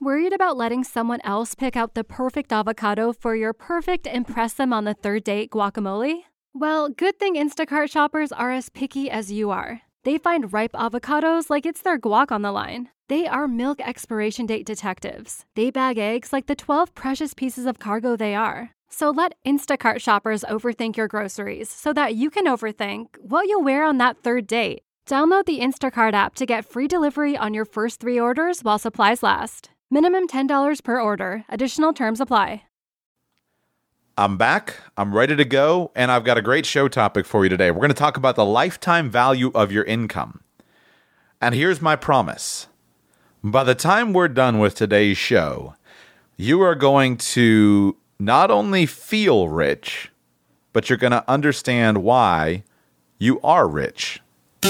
Worried about letting someone else pick out the perfect avocado for your perfect impress them on the third date guacamole? Well, good thing Instacart shoppers are as picky as you are. They find ripe avocados like it's their guac on the line. They are milk expiration date detectives. They bag eggs like the 12 precious pieces of cargo they are. So let Instacart shoppers overthink your groceries so that you can overthink what you'll wear on that third date. Download the Instacart app to get free delivery on your first 3 orders while supplies last. Minimum $10 per order. Additional terms apply. I'm back, I'm ready to go, and I've got a great show topic for you today. We're going to talk about the lifetime value of your income. And here's my promise. By the time we're done with today's show, you are going to not only feel rich, but you're going to understand why you are rich.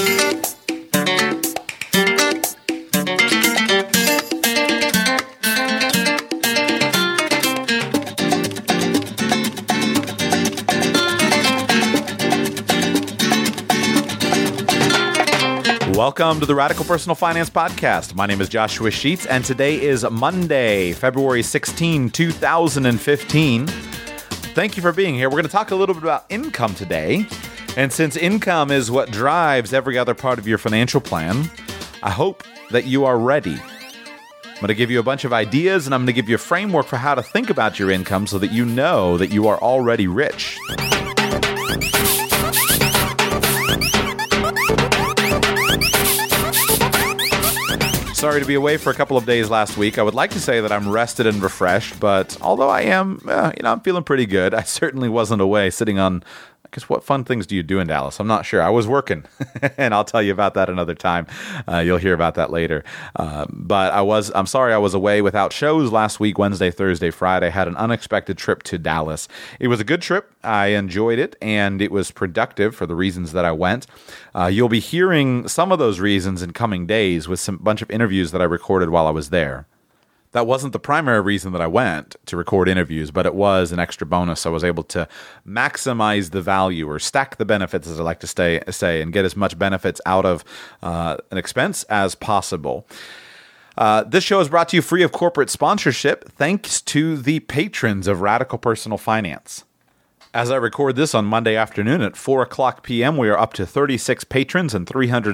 Welcome to the Radical Personal Finance Podcast. My name is Joshua Sheets, and today is Monday, February 16, 2015. Thank you for being here. We're going to talk a little bit about income today. And since income is what drives every other part of your financial plan, I hope that you are ready. I'm going to give you a bunch of ideas, and I'm going to give you a framework for how to think about your income so that you know that you are already rich. Sorry to be away for a couple of days last week. I would like to say that I'm rested and refreshed, but although I am, I'm feeling pretty good. I certainly wasn't away sitting on, I guess, what fun things do you do in Dallas? I'm not sure. I was working, and I'll tell you about that another time. You'll hear about that later. But I'm sorry I was away without shows last week, Wednesday, Thursday, Friday. I had an unexpected trip to Dallas. It was a good trip. I enjoyed it, and it was productive for the reasons that I went. You'll be hearing some of those reasons in coming days with some bunch of interviews that I recorded while I was there. That wasn't the primary reason that I went to record interviews, but it was an extra bonus. I was able to maximize the value or stack the benefits, as I like to say, and get as much benefits out of an expense as possible. This show is brought to you free of corporate sponsorship, thanks to the patrons of Radical Personal Finance. As I record this on Monday afternoon at 4 o'clock p.m., we are up to 36 patrons and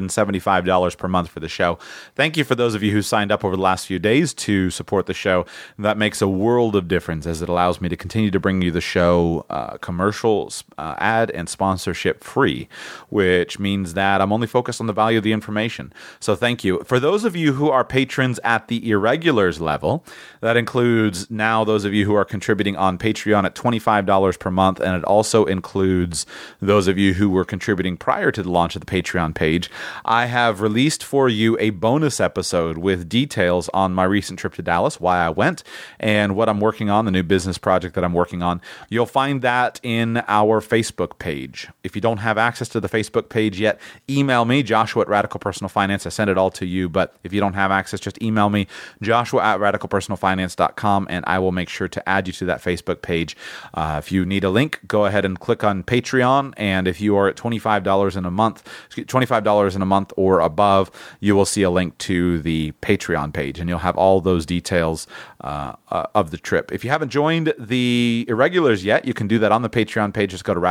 $375 per month for the show. Thank you for those of you who signed up over the last few days to support the show. That makes a world of difference as it allows me to continue to bring you the show commercials, ad, and sponsorship free, which means that I'm only focused on the value of the information. So thank you. For those of you who are patrons at the irregulars level, that includes now those of you who are contributing on Patreon at $25 per month, and it also includes those of you who were contributing prior to the launch of the Patreon page. I have released for you a bonus episode with details on my recent trip to Dallas, why I went, and what I'm working on, the new business project that I'm working on. You'll find that in our Facebook page. If you don't have access to the Facebook page yet, email me, Joshua at Radical Personal Finance. I send it all to you, but if you don't have access, just email me, Joshua at radicalpersonalfinance.com, and I will make sure to add you to that Facebook page. If you need a link, go ahead and click on Patreon, and if you are at $25 in a month or above, you will see a link to the Patreon page, and you'll have all those details of the trip. If you haven't joined the irregulars yet, you can do that on the Patreon page. Just go to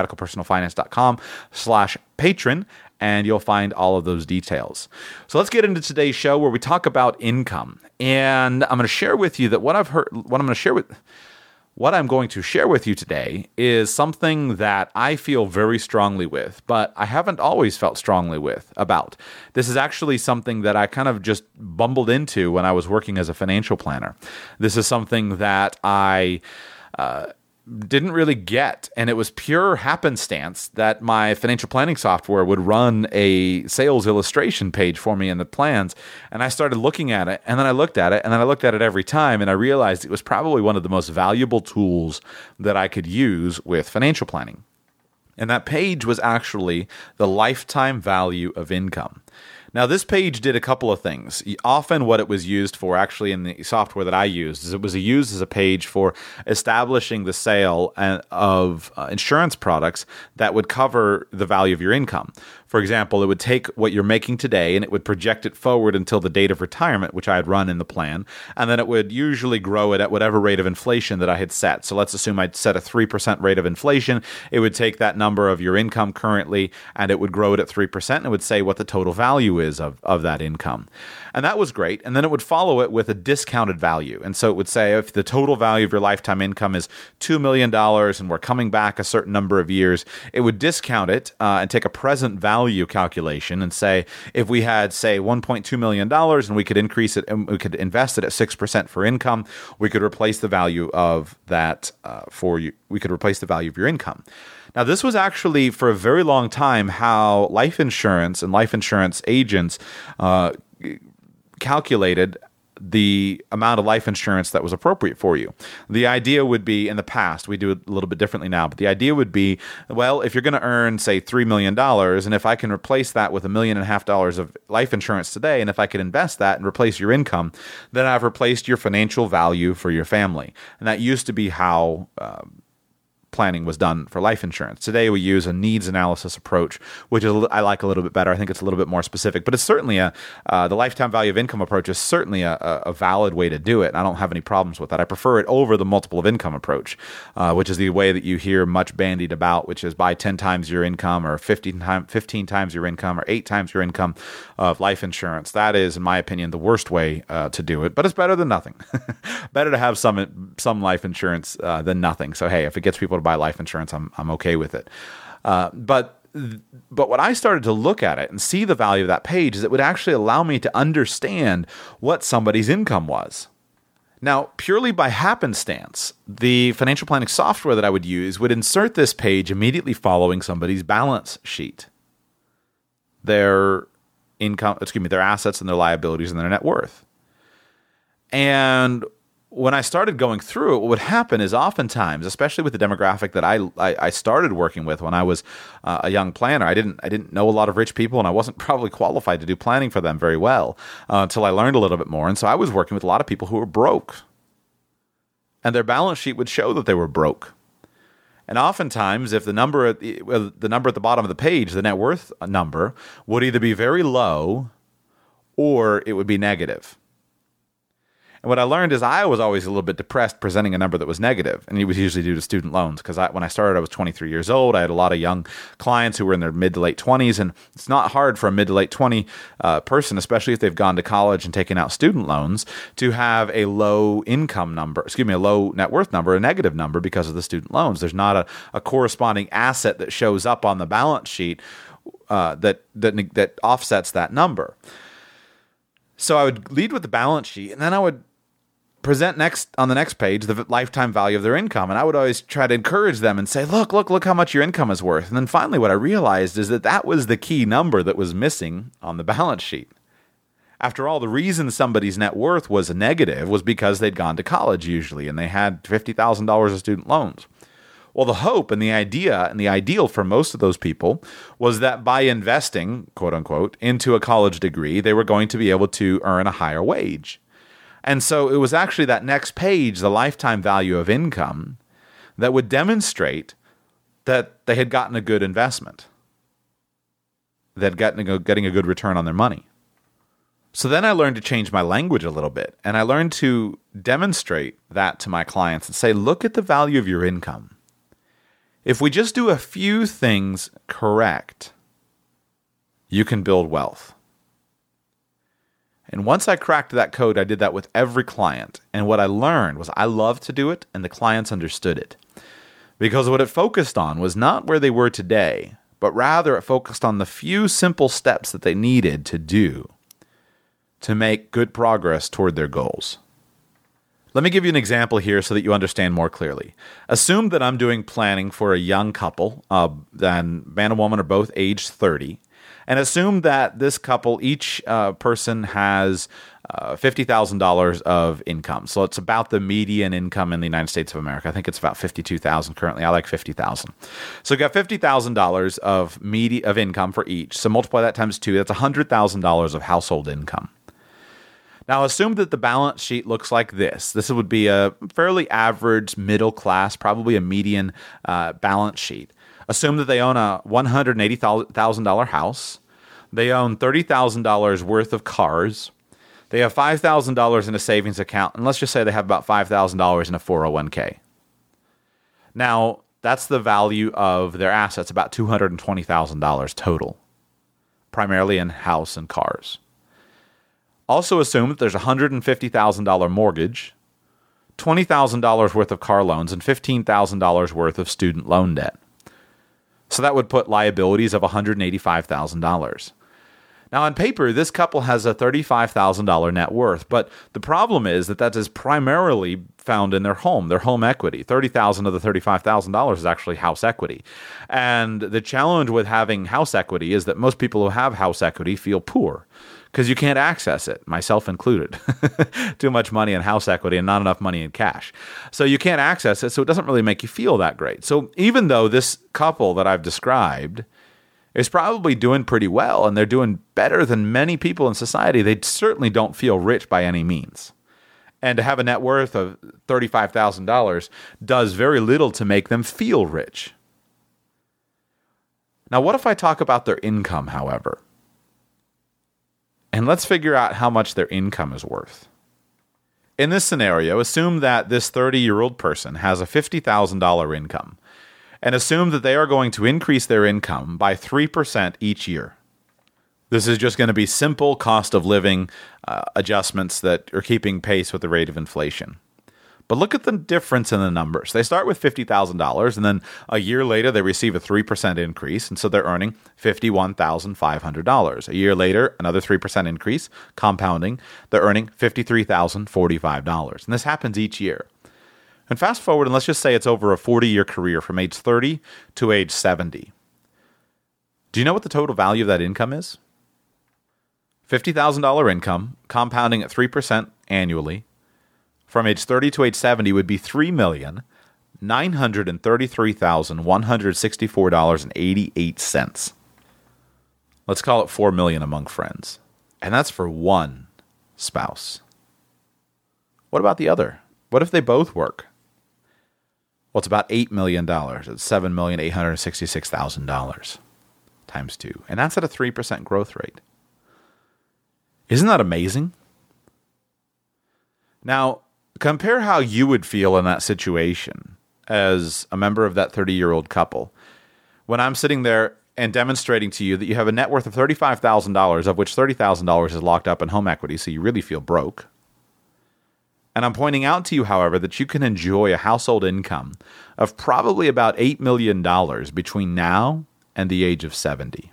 radicalpersonalfinance.com/patron, and you'll find all of those details. So let's get into today's show where we talk about income, and I'm going to share with you that what I'm going to share with you today is something that I feel very strongly with, but I haven't always felt strongly about. This is actually something that I kind of just bumbled into when I was working as a financial planner. This is something that I didn't really get, and it was pure happenstance that my financial planning software would run a sales illustration page for me in the plans, and I started looking at it, and then I looked at it, and then I looked at it every time, and I realized it was probably one of the most valuable tools that I could use with financial planning. And that page was actually the lifetime value of income. Now, this page did a couple of things. Often what it was used for, actually in the software that I used, is it was used as a page for establishing the sale of insurance products that would cover the value of your income. For example, it would take what you're making today and it would project it forward until the date of retirement, which I had run in the plan, and then it would usually grow it at whatever rate of inflation that I had set. So let's assume I'd set a 3% rate of inflation. It would take that number of your income currently and it would grow it at 3%, and it would say what the total value is of that income. And that was great. And then it would follow it with a discounted value. And so it would say if the total value of your lifetime income is $2 million and we're coming back a certain number of years, it would discount it and take a present value calculation and say if we had, say, $1.2 million and we could increase it and we could invest it at 6% for income, we could replace the value of that for you. We could replace the value of your income. Now, this was actually for a very long time how life insurance and life insurance agents calculated the amount of life insurance that was appropriate for you. The idea would be, in the past, we do it a little bit differently now, but the idea would be, well, if you're going to earn, say, $3 million, and if I can replace that with $1.5 million of life insurance today, and if I could invest that and replace your income, then I've replaced your financial value for your family. And that used to be how planning was done for life insurance. Today we use a needs analysis approach, which is I like a little bit better. I think it's a little bit more specific, but it's certainly the lifetime value of income approach is certainly a valid way to do it. And I don't have any problems with that. I prefer it over the multiple of income approach, which is the way that you hear much bandied about, which is buy 10 times your income or 15 times your income or 8 times your income of life insurance. That is, in my opinion, the worst way to do it, but it's better than nothing. Better to have some life insurance than nothing. So hey, if it gets people to buy life insurance, I'm okay with it. But when I started to look at it and see the value of that page, is it would actually allow me to understand what somebody's income was. Now, purely by happenstance, the financial planning software that I would use would insert this page immediately following somebody's balance sheet. Their assets and their liabilities and their net worth. And when I started going through it, what would happen is oftentimes, especially with the demographic that I started working with when I was a young planner, I didn't know a lot of rich people, and I wasn't probably qualified to do planning for them very well until I learned a little bit more. And so I was working with a lot of people who were broke, and their balance sheet would show that they were broke. And oftentimes, if the number at the bottom of the page, the net worth number, would either be very low or it would be negative. And what I learned is I was always a little bit depressed presenting a number that was negative, and it was usually due to student loans, because when I started, I was 23 years old. I had a lot of young clients who were in their mid to late 20s, and it's not hard for a mid to late 20 person, especially if they've gone to college and taken out student loans, to have a low income number, a low net worth number, a negative number because of the student loans. There's not a corresponding asset that shows up on the balance sheet that offsets that number. So I would lead with the balance sheet, and then I would present on the next page the lifetime value of their income. And I would always try to encourage them and say, look how much your income is worth. And then finally what I realized is that was the key number that was missing on the balance sheet. After all, the reason somebody's net worth was negative was because they'd gone to college usually, and they had $50,000 of student loans. Well, the hope and the idea and the ideal for most of those people was that by investing, quote unquote, into a college degree, they were going to be able to earn a higher wage. And so it was actually that next page, the lifetime value of income, that would demonstrate that they had gotten a good investment, that getting a good return on their money. So then I learned to change my language a little bit, and I learned to demonstrate that to my clients and say, look at the value of your income. If we just do a few things correct, you can build wealth. And once I cracked that code, I did that with every client. And what I learned was I loved to do it, and the clients understood it. Because what it focused on was not where they were today, but rather it focused on the few simple steps that they needed to do to make good progress toward their goals. Let me give you an example here so that you understand more clearly. Assume that I'm doing planning for a young couple, then man and woman are both age 30, and assume that this couple, each person has $50,000 of income. So it's about the median income in the United States of America. I think it's about $52,000 currently. I like $50,000. So you got $50,000 of income for each. So multiply that times 2. That's $100,000 of household income. Now, assume that the balance sheet looks like this. This would be a fairly average middle class, probably a median balance sheet. Assume that they own a $180,000 house. They own $30,000 worth of cars. They have $5,000 in a savings account. And let's just say they have about $5,000 in a 401k. Now, that's the value of their assets, about $220,000 total, primarily in house and cars. Also assume that there's a $150,000 mortgage, $20,000 worth of car loans, and $15,000 worth of student loan debt. So that would put liabilities of $185,000. Now, on paper, this couple has a $35,000 net worth, but the problem is that is primarily found in their home equity. $30,000 of the $35,000 is actually house equity. And the challenge with having house equity is that most people who have house equity feel poor because you can't access it, myself included. Too much money in house equity and not enough money in cash. So you can't access it, so it doesn't really make you feel that great. So even though this couple that I've described is probably doing pretty well, and they're doing better than many people in society, they certainly don't feel rich by any means. And to have a net worth of $35,000 does very little to make them feel rich. Now, what if I talk about their income, however? And let's figure out how much their income is worth. In this scenario, assume that this 30-year-old person has a $50,000 income, and assume that they are going to increase their income by 3% each year. This is just going to be simple cost of living adjustments that are keeping pace with the rate of inflation. But look at the difference in the numbers. They start with $50,000, and then a year later they receive a 3% increase, and so they're earning $51,500. A year later, another 3% increase, compounding, they're earning $53,045. And this happens each year. And fast forward, and let's just say it's over a 40-year career from age 30 to age 70. Do you know what the total value of that income is? $50,000 income, compounding at 3% annually, from age 30 to age 70 would be $3,933,164.88. Let's call it $4 million among friends. And that's for one spouse. What about the other? What if they both work? Well, it's about $8 million. It's $7,866,000 times 2. And that's at a 3% growth rate. Isn't that amazing? Now, compare how you would feel in that situation as a member of that 30-year-old couple when I'm sitting there and demonstrating to you that you have a net worth of $35,000, of which $30,000 is locked up in home equity, so you really feel broke. And I'm pointing out to you, however, that you can enjoy a household income of probably about $8 million between now and the age of 70.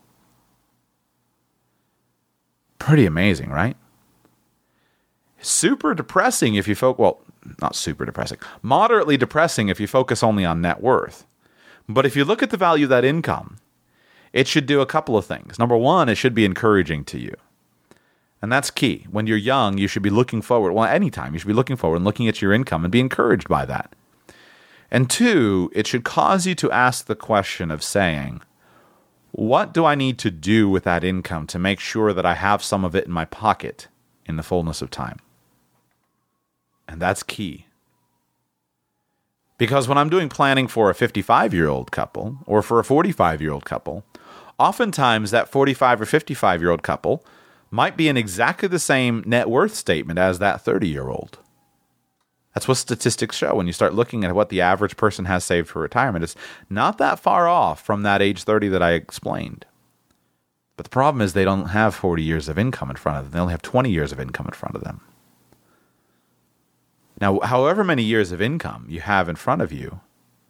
Pretty amazing, right? Super depressing if you not super depressing, moderately depressing if you focus only on net worth. But if you look at the value of that income, it should do a couple of things. Number one, it should be encouraging to you. And that's key. When you're young, you should be looking forward. Well, anytime, you should be looking forward and looking at your income and be encouraged by that. And two, it should cause you to ask the question of saying, what do I need to do with that income to make sure that I have some of it in my pocket in the fullness of time? And that's key. Because when I'm doing planning for a 55-year-old couple or for a 45-year-old couple, oftentimes that 45 or 55-year-old couple might be in exactly the same net worth statement as that 30-year-old. That's what statistics show. When you start looking at what the average person has saved for retirement, it's not that far off from that age 30 that I explained. But the problem is they don't have 40 years of income in front of them. They only have 20 years of income in front of them. Now, however many years of income you have in front of you,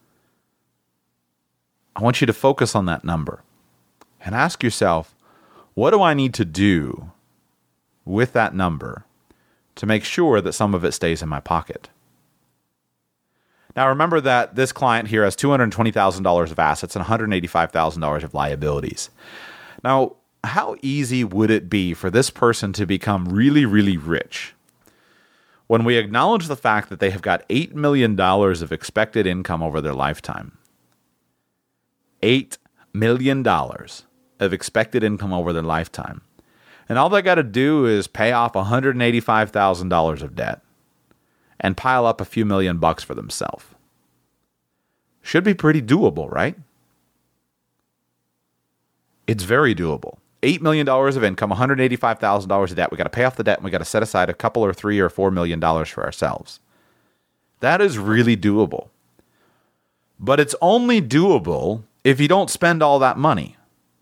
I want you to focus on that number and ask yourself, what do I need to do with that number to make sure that some of it stays in my pocket? Now, remember that this client here has $220,000 of assets and $185,000 of liabilities. Now, how easy would it be for this person to become really, really rich when we acknowledge the fact that they have got $8 million of expected income over their lifetime? $8 million of expected income over their lifetime. And all they got to do is pay off $185,000 of debt and pile up a few $1 million for themselves. Should be pretty doable, right? It's very doable. $8 million of income, $185,000 of debt. We got to pay off the debt, and we got to set aside a couple or $3 or $4 million for ourselves. That is really doable. But it's only doable if you don't spend all that money.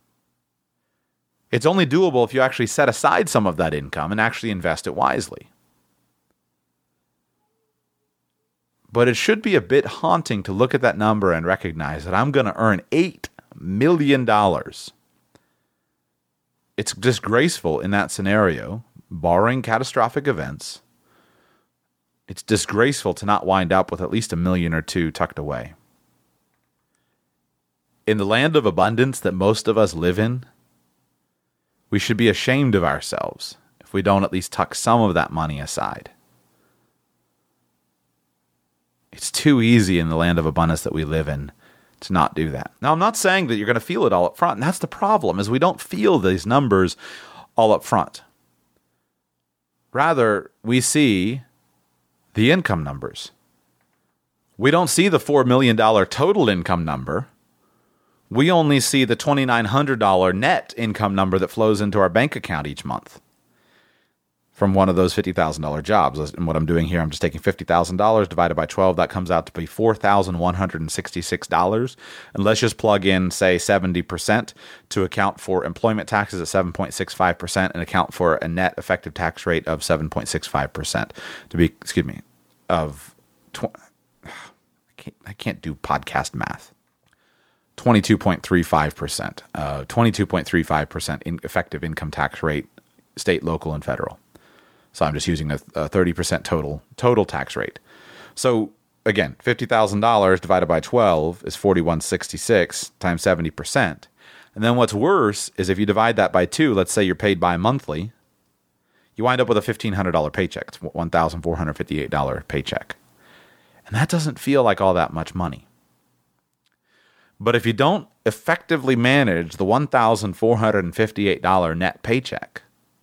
It's only doable if you actually set aside some of that income and actually invest it wisely. But it should be a bit haunting to look at that number and recognize that I'm going to earn $8 million. It's disgraceful in that scenario, barring catastrophic events. It's disgraceful to not wind up with at least $1 million or $2 million tucked away. In the land of abundance that most of us live in, we should be ashamed of ourselves if we don't at least tuck some of that money aside. It's too easy in the land of abundance that we live in to not do that. Now, I'm not saying that you're going to feel it all up front, and that's the problem, is we don't feel these numbers all up front. Rather, we see the income numbers. We don't see the $4 million total income number. We only see the $2,900 net income number that flows into our bank account each month from one of those $50,000 jobs. And what I'm doing here, I'm just taking $50,000 divided by 12. That comes out to be $4,166. And let's just plug in, say, 70% to account for employment taxes at 7.65% and account for a net effective tax rate of 7.65% I can't do podcast math. 22.35%. 22.35% in effective income tax rate, state, local, and federal. So I'm just using a 30% total tax rate. So again, $50,000 divided by 12 is $4,166 times 70%. And then what's worse is if you divide that by 2, let's say you're paid bi-monthly, you wind up with a $1,500 paycheck. It's $1,458 paycheck. And that doesn't feel like all that much money. But if you don't effectively manage the $1,458 net paycheck,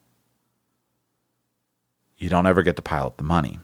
you don't ever get to pile up the money.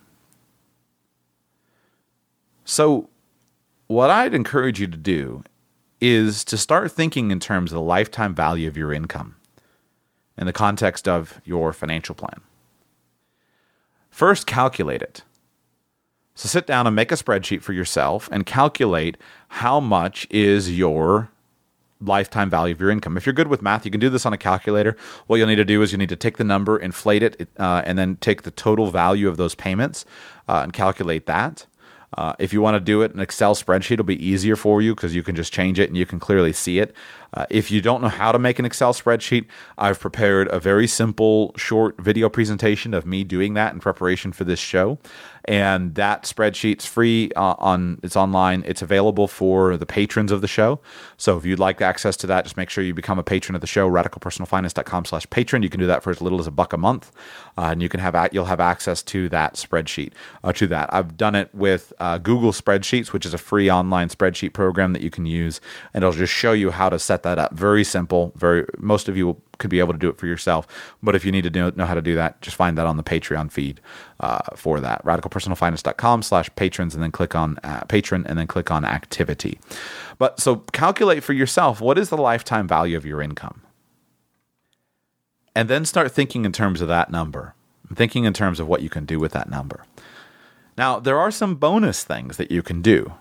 So what I'd encourage you to do is to start thinking in terms of the lifetime value of your income in the context of your financial plan. First, calculate it. So sit down and make a spreadsheet for yourself and calculate how much is your lifetime value of your income. If you're good with math, you can do this on a calculator. What you'll need to do is you need to take the number, inflate it, and then take the total value of those payments and calculate that. If you want to do it in an Excel spreadsheet, it'll be easier for you because you can just change it and you can clearly see it. If you don't know how to make an Excel spreadsheet, I've prepared a very simple, short video presentation of me doing that in preparation for this show. And that spreadsheet's free. It's online. It's available for the patrons of the show. So if you'd like access to that, just make sure you become a patron of the show. RadicalPersonalFinance.com/patron. You can do that for as little as $1 a month, and you'll have access to that spreadsheet. To that, I've done it with Google Spreadsheets, which is a free online spreadsheet program that you can use, and it'll just show you how to set that up. Very simple. Most of you could be able to do it for yourself, but if you need to know how to do that, just find that on the Patreon feed for that. RadicalPersonalFinance.com/patrons, and then click on patron, and then click on activity. But so calculate for yourself, what is the lifetime value of your income? And then start thinking in terms of that number, thinking in terms of what you can do with that number. Now, there are some bonus things that you can do.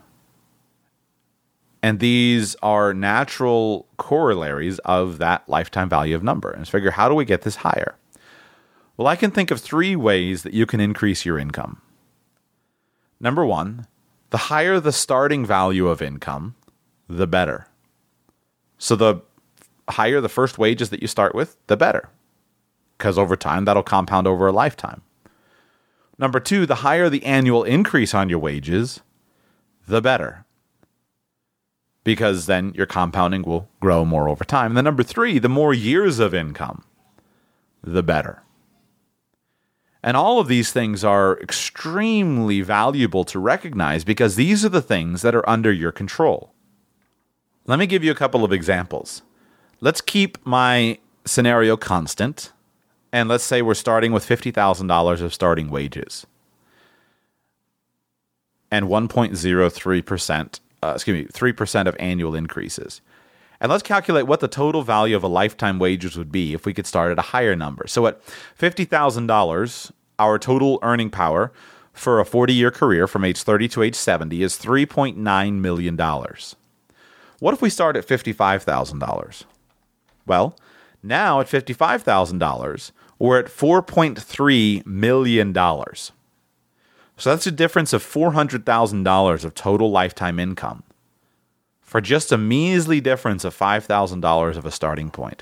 And these are natural corollaries of that lifetime value of number. And figure, how do we get this higher? Well, I can think of 3 ways that you can increase your income. Number 1, the higher the starting value of income, the better. So the higher the first wages that you start with, the better. Because over time, that'll compound over a lifetime. Number 2, the higher the annual increase on your wages, the better. Because then your compounding will grow more over time. And then number 3, the more years of income, the better. And all of these things are extremely valuable to recognize because these are the things that are under your control. Let me give you a couple of examples. Let's keep my scenario constant. And let's say we're starting with $50,000 of starting wages. And 3% of annual increases. And let's calculate what the total value of a lifetime wages would be if we could start at a higher number. So at $50,000, our total earning power for a 40-year career from age 30 to age 70 is $3.9 million. What if we start at $55,000? Well, now at $55,000, we're at $4.3 million. So that's a difference of $400,000 of total lifetime income for just a measly difference of $5,000 of a starting point.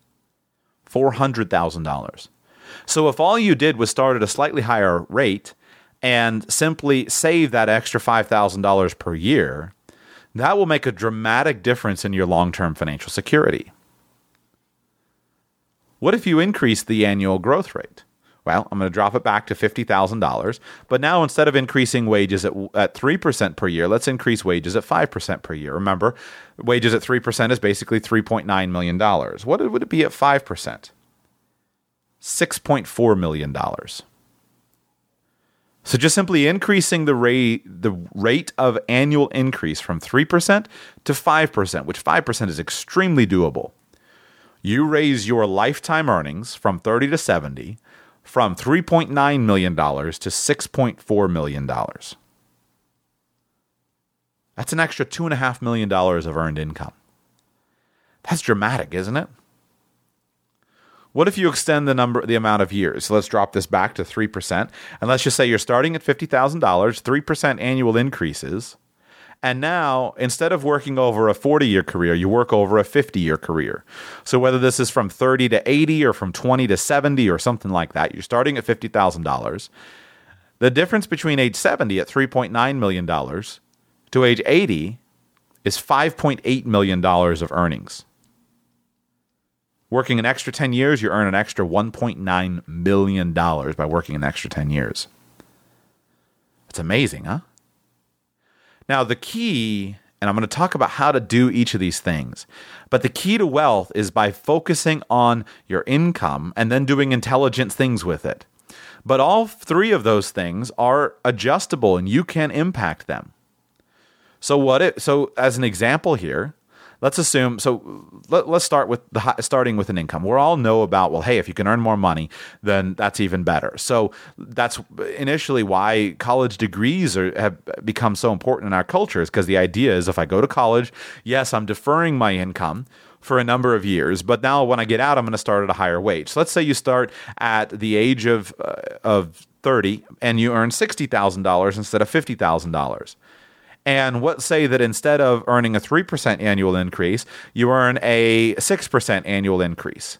$400,000. So if all you did was start at a slightly higher rate and simply save that extra $5,000 per year, that will make a dramatic difference in your long-term financial security. What if you increase the annual growth rate? Well, I'm going to drop it back to $50,000, but now instead of increasing wages at 3% per year, let's increase wages at 5% per year. Remember, wages at 3% is basically $3.9 million. What would it be at 5%? $6.4 million. So just simply increasing the rate of annual increase from 3% to 5%, which 5% is extremely doable. You raise your lifetime earnings from 30 to 70 from $3.9 million to $6.4 million. That's an extra $2.5 million of earned income. That's dramatic, isn't it? What if you extend the amount of years? So let's drop this back to 3%. And let's just say you're starting at $50,000, 3% annual increases. And now, instead of working over a 40-year career, you work over a 50-year career. So whether this is from 30 to 80 or from 20 to 70 or something like that, you're starting at $50,000. The difference between age 70 at $3.9 million to age 80 is $5.8 million of earnings. Working an extra 10 years, you earn an extra $1.9 million by working an extra 10 years. It's amazing, huh? Now, the key, and I'm going to talk about how to do each of these things, but the key to wealth is by focusing on your income and then doing intelligent things with it. But all three of those things are adjustable and you can impact them. So as an example here, let's assume, let's start with starting with an income. We all know about, well, hey, if you can earn more money, then that's even better. So that's initially why college degrees have become so important in our culture, is because the idea is if I go to college, yes, I'm deferring my income for a number of years, but now when I get out, I'm going to start at a higher wage. So let's say you start at the age of 30 and you earn $60,000 instead of $50,000. And let's say that instead of earning a 3% annual increase, you earn a 6% annual increase.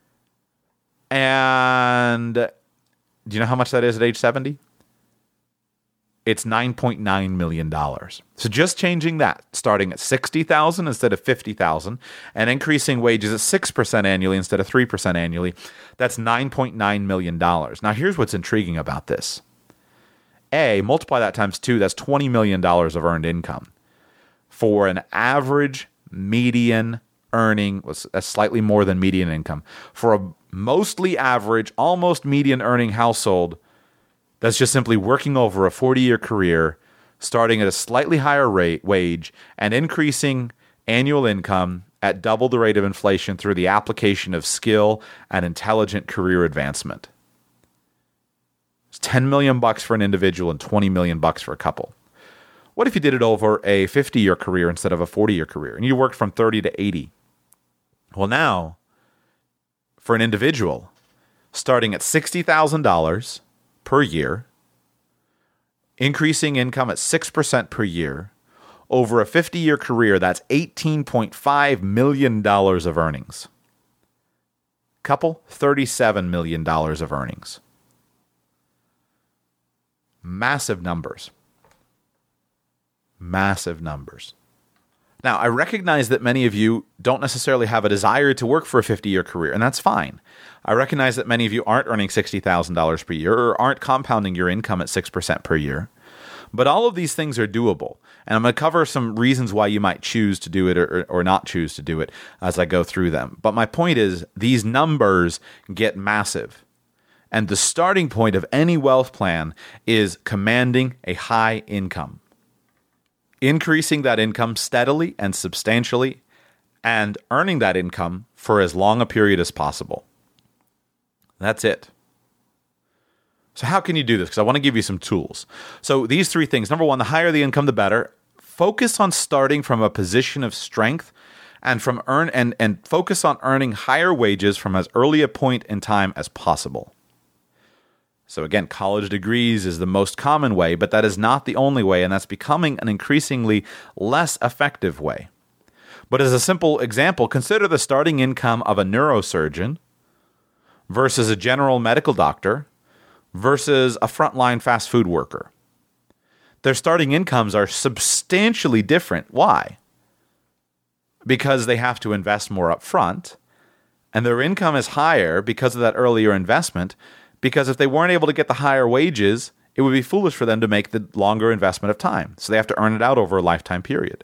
And do you know how much that is at age 70? It's $9.9 million. So just changing that, starting at $60,000 instead of $50,000, and increasing wages at 6% annually instead of 3% annually, that's $9.9 million. Now, here's what's intriguing about this. Multiply that times 2, that's $20 million of earned income. For an average median earning, that's slightly more than median income. For a mostly average, almost median earning household, that's just simply working over a 40-year career, starting at a slightly higher wage, and increasing annual income at double the rate of inflation through the application of skill and intelligent career advancement. It's $10 million for an individual and $20 million for a couple. What if you did it over a 50-year career instead of a 40-year career, and you worked from 30 to 80? Well, now, for an individual, starting at $60,000 per year, increasing income at 6% per year, over a 50-year career, that's $18.5 million of earnings. Couple, $37 million of earnings. Massive numbers. Massive numbers. Now, I recognize that many of you don't necessarily have a desire to work for a 50-year career, and that's fine. I recognize that many of you aren't earning $60,000 per year or aren't compounding your income at 6% per year. But all of these things are doable, and I'm going to cover some reasons why you might choose to do it or not choose to do it as I go through them. But my point is, these numbers get massive. And the starting point of any wealth plan is commanding a high income. Increasing that income steadily and substantially and earning that income for as long a period as possible. That's it. So how can you do this? Because I want to give you some tools. So these three things. Number one, the higher the income, the better. Focus on starting from a position of strength and focus on earning higher wages from as early a point in time as possible. So again, college degrees is the most common way, but that is not the only way, and that's becoming an increasingly less effective way. But as a simple example, consider the starting income of a neurosurgeon versus a general medical doctor versus a frontline fast food worker. Their starting incomes are substantially different. Why? Because they have to invest more up front, and their income is higher because of that earlier investment, because if they weren't able to get the higher wages, it would be foolish for them to make the longer investment of time. So they have to earn it out over a lifetime period.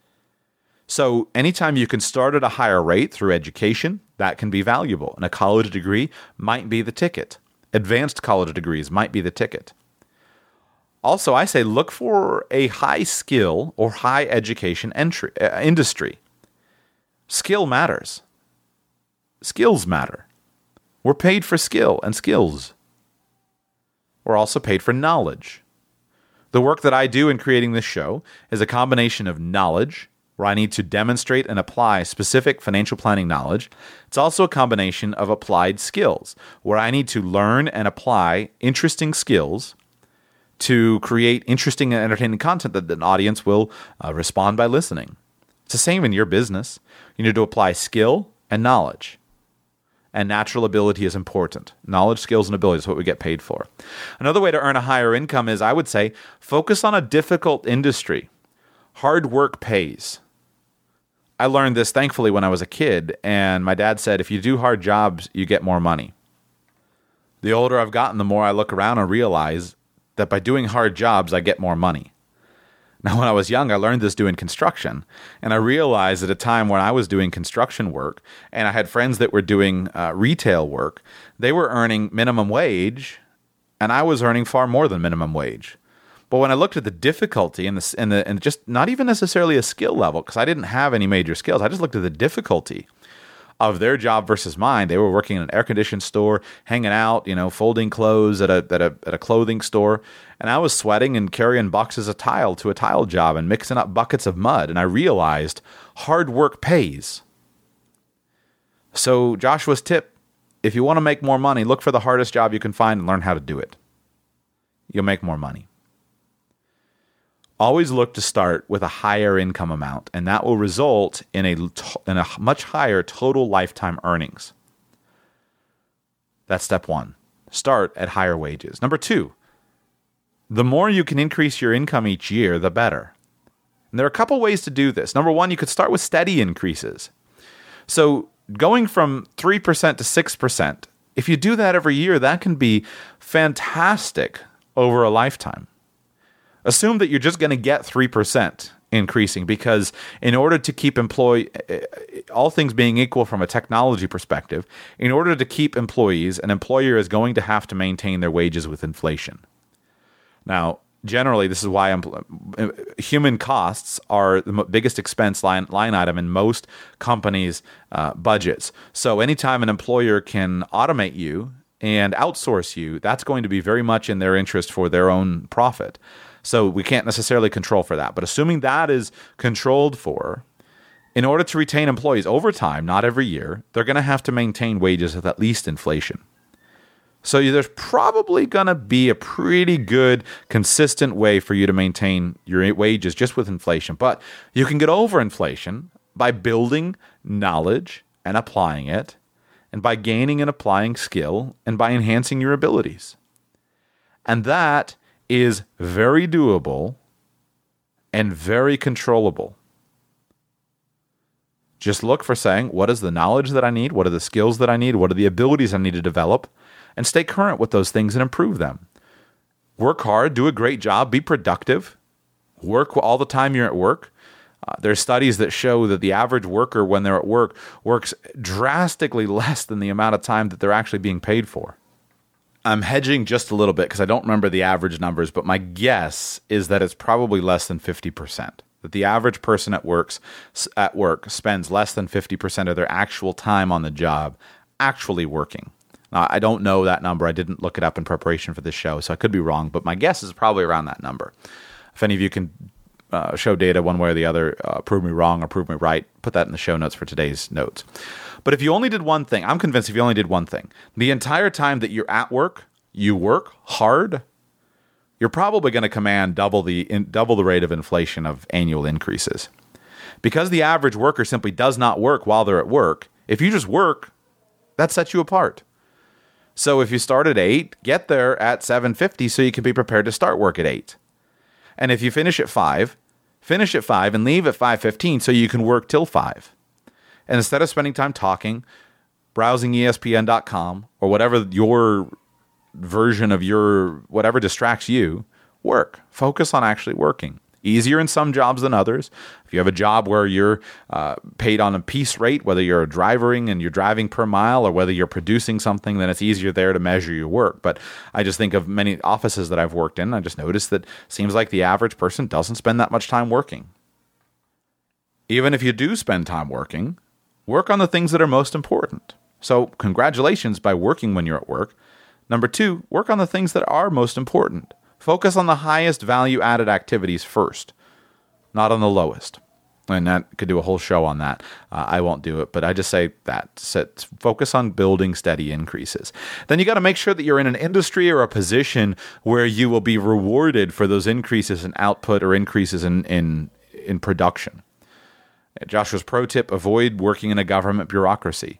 So anytime you can start at a higher rate through education, that can be valuable. And a college degree might be the ticket. Advanced college degrees might be the ticket. Also, I say look for a high skill or high education industry. Skill matters. Skills matter. We're paid for skill and skills. We're also paid for knowledge. The work that I do in creating this show is a combination of knowledge, where I need to demonstrate and apply specific financial planning knowledge. It's also a combination of applied skills, where I need to learn and apply interesting skills to create interesting and entertaining content that an audience will respond by listening. It's the same in your business. You need to apply skill and knowledge. And natural ability is important. Knowledge, skills, and ability is what we get paid for. Another way to earn a higher income is, I would say, focus on a difficult industry. Hard work pays. I learned this, thankfully, when I was a kid, and my dad said, if you do hard jobs, you get more money. The older I've gotten, the more I look around and realize that by doing hard jobs, I get more money. Now, when I was young, I learned this doing construction, and I realized at a time when I was doing construction work, and I had friends that were doing retail work, they were earning minimum wage, and I was earning far more than minimum wage. But when I looked at the difficulty and just not even necessarily a skill level, because I didn't have any major skills, I just looked at the difficulty of their job versus mine. They were working in an air-conditioned store, hanging out, folding clothes at a clothing store. And I was sweating and carrying boxes of tile to a tile job and mixing up buckets of mud. And I realized hard work pays. So Joshua's tip, if you want to make more money, look for the hardest job you can find and learn how to do it. You'll make more money. Always look to start with a higher income amount, and that will result in a much higher total lifetime earnings. That's step one. Start at higher wages. Number two, the more you can increase your income each year, the better. And there are a couple ways to do this. Number one, you could start with steady increases. So going from 3% to 6%, if you do that every year, that can be fantastic over a lifetime. Assume that you're just going to get 3% increasing, because in order to keep all things being equal from a technology perspective, in order to keep employees, an employer is going to have to maintain their wages with inflation. Now, generally, this is why human costs are the biggest expense line item in most companies' budgets. So anytime an employer can automate you and outsource you, that's going to be very much in their interest for their own profit. So we can't necessarily control for that. But assuming that is controlled for, in order to retain employees over time, not every year, they're going to have to maintain wages with at least inflation. So there's probably going to be a pretty good, consistent way for you to maintain your wages just with inflation. But you can get over inflation by building knowledge and applying it, and by gaining and applying skill, and by enhancing your abilities. And that is very doable and very controllable. Just look for saying, what is the knowledge that I need? What are the skills that I need? What are the abilities I need to develop? And stay current with those things and improve them. Work hard, do a great job, be productive. Work all the time you're at work. There's studies that show that the average worker, when they're at work, works drastically less than the amount of time that they're actually being paid for. I'm hedging just a little bit because I don't remember the average numbers, but my guess is that it's probably less than 50%. that the average person at work spends less than 50% of their actual time on the job actually working. Now, I don't know that number. I didn't look it up in preparation for this show, so I could be wrong, but my guess is probably around that number. If any of you can show data one way or the other, prove me wrong or prove me right, put that in the show notes for today's notes. But if you only did one thing, I'm convinced if you only did one thing, the entire time that you're at work, you work hard, you're probably going to command double the rate of inflation of annual increases. Because the average worker simply does not work while they're at work, if you just work, that sets you apart. So if you start at 8, get there at 7:50 so you can be prepared to start work at 8. And if you finish at 5 and leave at 5:15 so you can work till 5. And instead of spending time talking, browsing ESPN.com or whatever your version of whatever distracts you, work. Focus on actually working. Easier in some jobs than others. If you have a job where you're paid on a piece rate, whether you're driving and you're driving per mile or whether you're producing something, then it's easier there to measure your work. But I just think of many offices that I've worked in. I just noticed that it seems like the average person doesn't spend that much time working. Even if you do spend time working, work on the things that are most important. So congratulations by working when you're at work. Number 2, work on the things that are most important. Focus on the highest value-added activities first, not on the lowest. And that could do a whole show on that. I won't do it, but I just say that. Focus on building steady increases. Then you got to make sure that you're in an industry or a position where you will be rewarded for those increases in output or increases in production. Joshua's pro tip: avoid working in a government bureaucracy.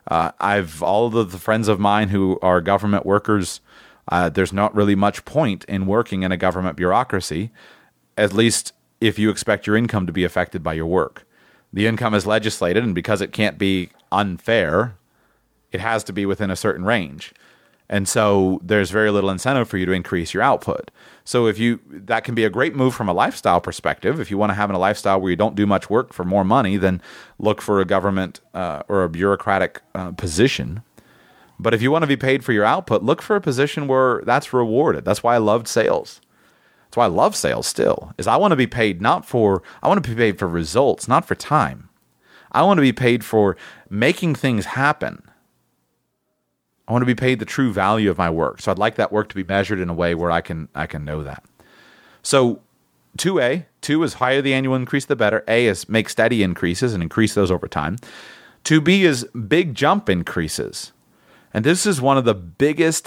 All of the friends of mine who are government workers. There's not really much point in working in a government bureaucracy, at least if you expect your income to be affected by your work. The income is legislated, and because it can't be unfair, it has to be within a certain range. And so there's very little incentive for you to increase your output. So that can be a great move from a lifestyle perspective. If you want to have a lifestyle where you don't do much work for more money, then look for a government or a bureaucratic position. But if you want to be paid for your output, look for a position where that's rewarded. That's why I loved sales. That's why I love sales still, is I want to be paid for results, not for time. I want to be paid for making things happen. I want to be paid the true value of my work. So I'd like that work to be measured in a way where I can know that. So 2A, 2 is higher the annual increase, the better. A is make steady increases and increase those over time. 2B is big jump increases. And this is one of the biggest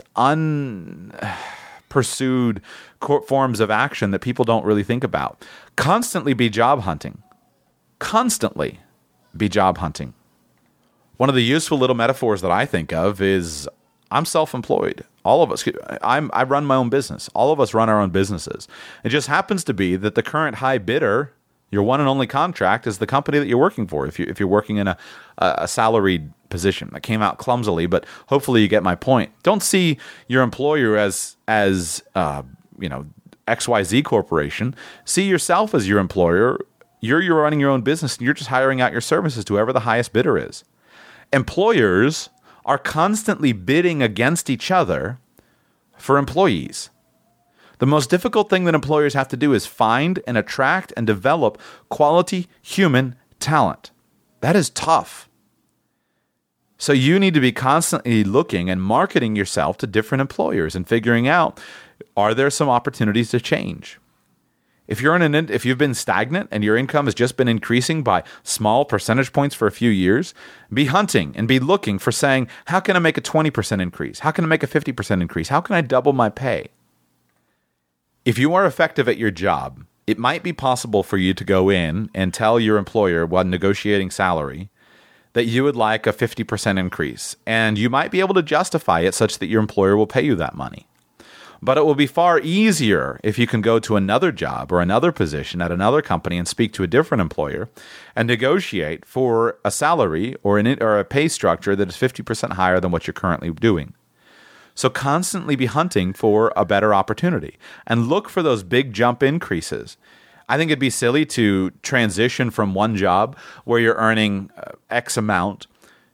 unpursued forms of action that people don't really think about. Constantly be job hunting. Constantly be job hunting. One of the useful little metaphors that I think of is I'm self-employed. All of us, I run my own business. All of us run our own businesses. It just happens to be that the current high bidder, your one and only contract, is the company that you're working for. If you're working in a salaried position. That came out clumsily, but hopefully you get my point. Don't see your employer as XYZ Corporation. See yourself as your employer. You're running your own business, and you're just hiring out your services to whoever the highest bidder is. Employers are constantly bidding against each other for employees. The most difficult thing that employers have to do is find and attract and develop quality human talent. That is tough. So you need to be constantly looking and marketing yourself to different employers and figuring out, are there some opportunities to change? If you've been stagnant and your income has just been increasing by small percentage points for a few years, be hunting and be looking for saying, how can I make a 20% increase? How can I make a 50% increase? How can I double my pay? If you are effective at your job, it might be possible for you to go in and tell your employer while negotiating salary that you would like a 50% increase, and you might be able to justify it such that your employer will pay you that money. But it will be far easier if you can go to another job or another position at another company and speak to a different employer and negotiate for a salary or a pay structure that is 50% higher than what you're currently doing. So constantly be hunting for a better opportunity and look for those big jump increases. I think it'd be silly to transition from one job where you're earning X amount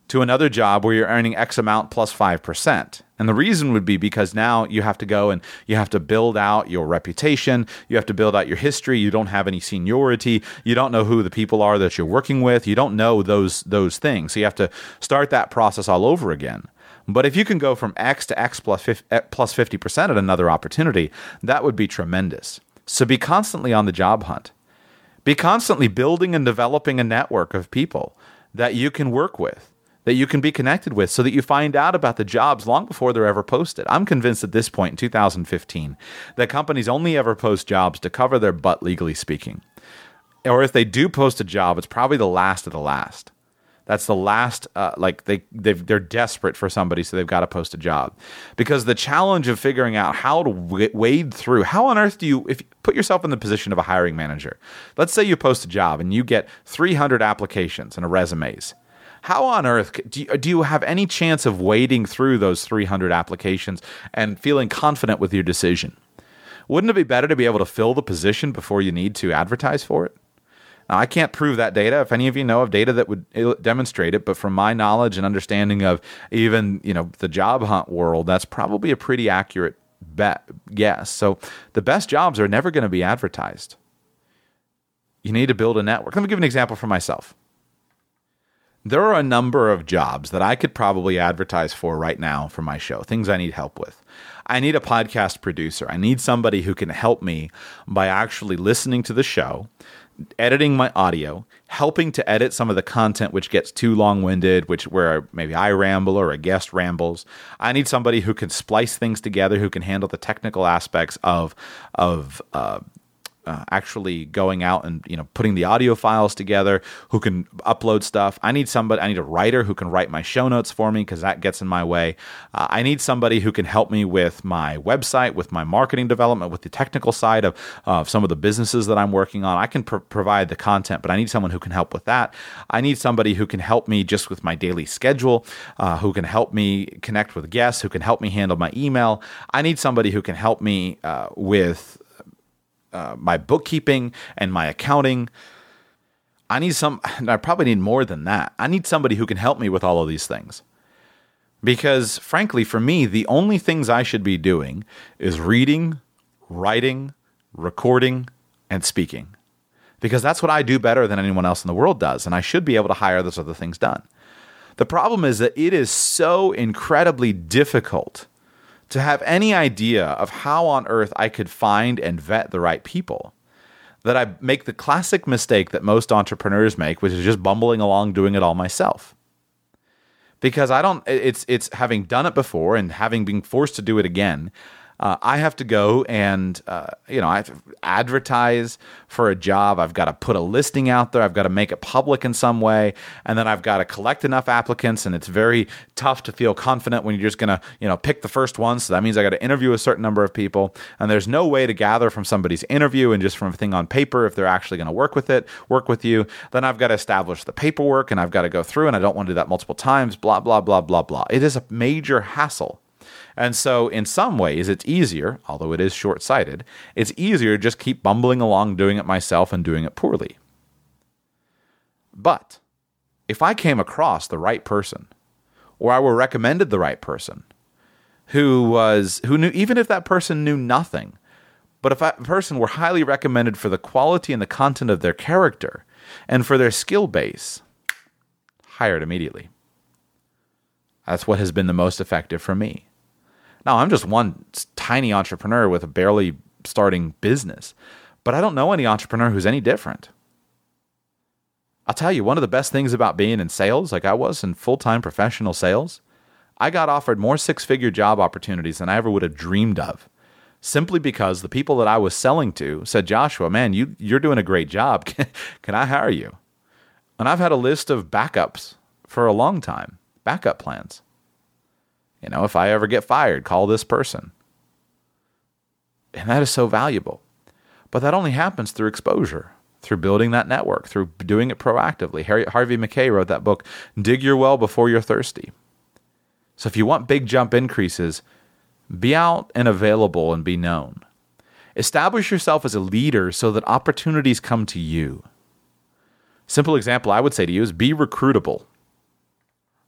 to another job where you're earning X amount plus 5%. And the reason would be because now you have to go and you have to build out your reputation. You have to build out your history. You don't have any seniority. You don't know who the people are that you're working with. You don't know those things. So you have to start that process all over again. But if you can go from X to X plus 50% at another opportunity, that would be tremendous. So be constantly on the job hunt. Be constantly building and developing a network of people that you can work with, that you can be connected with, so that you find out about the jobs long before they're ever posted. I'm convinced at this point in 2015 that companies only ever post jobs to cover their butt, legally speaking. Or if they do post a job, it's probably the last of the last. That's the last, they're desperate for somebody, so they've got to post a job. Because the challenge of figuring out how to wade through, how on earth do you, if you put yourself in the position of a hiring manager, let's say you post a job and you get 300 applications and resumes. How on earth do you have any chance of wading through those 300 applications and feeling confident with your decision? Wouldn't it be better to be able to fill the position before you need to advertise for it? Now, I can't prove that data. If any of you know of data that would demonstrate it, but from my knowledge and understanding of even, the job hunt world, that's probably a pretty accurate guess. So the best jobs are never going to be advertised. You need to build a network. Let me give an example for myself. There are a number of jobs that I could probably advertise for right now for my show, things I need help with. I need a podcast producer. I need somebody who can help me by actually listening to the show, editing my audio, helping to edit some of the content which gets too long-winded, where maybe I ramble or a guest rambles. I need somebody who can splice things together, who can handle the technical aspects of actually going out and putting the audio files together, who can upload stuff. I need a writer who can write my show notes for me, because that gets in my way. I need somebody who can help me with my website, with my marketing development, with the technical side of some of the businesses that I'm working on. I can provide the content, but I need someone who can help with that. I need somebody who can help me just with my daily schedule, who can help me connect with guests, who can help me handle my email. I need somebody who can help me with my bookkeeping and my accounting. I probably need more than that. I need somebody who can help me with all of these things. Because frankly, for me, the only things I should be doing is reading, writing, recording, and speaking. Because that's what I do better than anyone else in the world does. And I should be able to hire those other things done. The problem is that it is so incredibly difficult to have any idea of how on earth I could find and vet the right people, that I make the classic mistake that most entrepreneurs make, which is just bumbling along doing it all myself. Because it's having done it before and having been forced to do it again, I have to go and, I have to advertise for a job. I've got to put a listing out there. I've got to make it public in some way. And then I've got to collect enough applicants. And it's very tough to feel confident when you're just going to, pick the first one. So that means I got to interview a certain number of people. And there's no way to gather from somebody's interview and just from a thing on paper if they're actually going to work with you. Then I've got to establish the paperwork and I've got to go through, and I don't want to do that multiple times, blah, blah, blah, blah, blah. It is a major hassle. And so in some ways, it's easier, although it is short-sighted, it's easier to just keep bumbling along doing it myself and doing it poorly. But if I came across the right person, or I were recommended the right person, who knew, even if that person knew nothing, but if that person were highly recommended for the quality and the content of their character and for their skill base, hired immediately. That's what has been the most effective for me. Now, I'm just one tiny entrepreneur with a barely starting business, but I don't know any entrepreneur who's any different. I'll tell you, one of the best things about being in sales, like I was in full-time professional sales, I got offered more six-figure job opportunities than I ever would have dreamed of, simply because the people that I was selling to said, Joshua, man, you're doing a great job. Can I hire you? And I've had a list of backups for a long time, backup plans. If I ever get fired, call this person. And that is so valuable. But that only happens through exposure, through building that network, through doing it proactively. Harvey Mackay wrote that book, Dig Your Well Before You're Thirsty. So if you want big jump increases, be out and available and be known. Establish yourself as a leader so that opportunities come to you. Simple example I would say to you is be recruitable.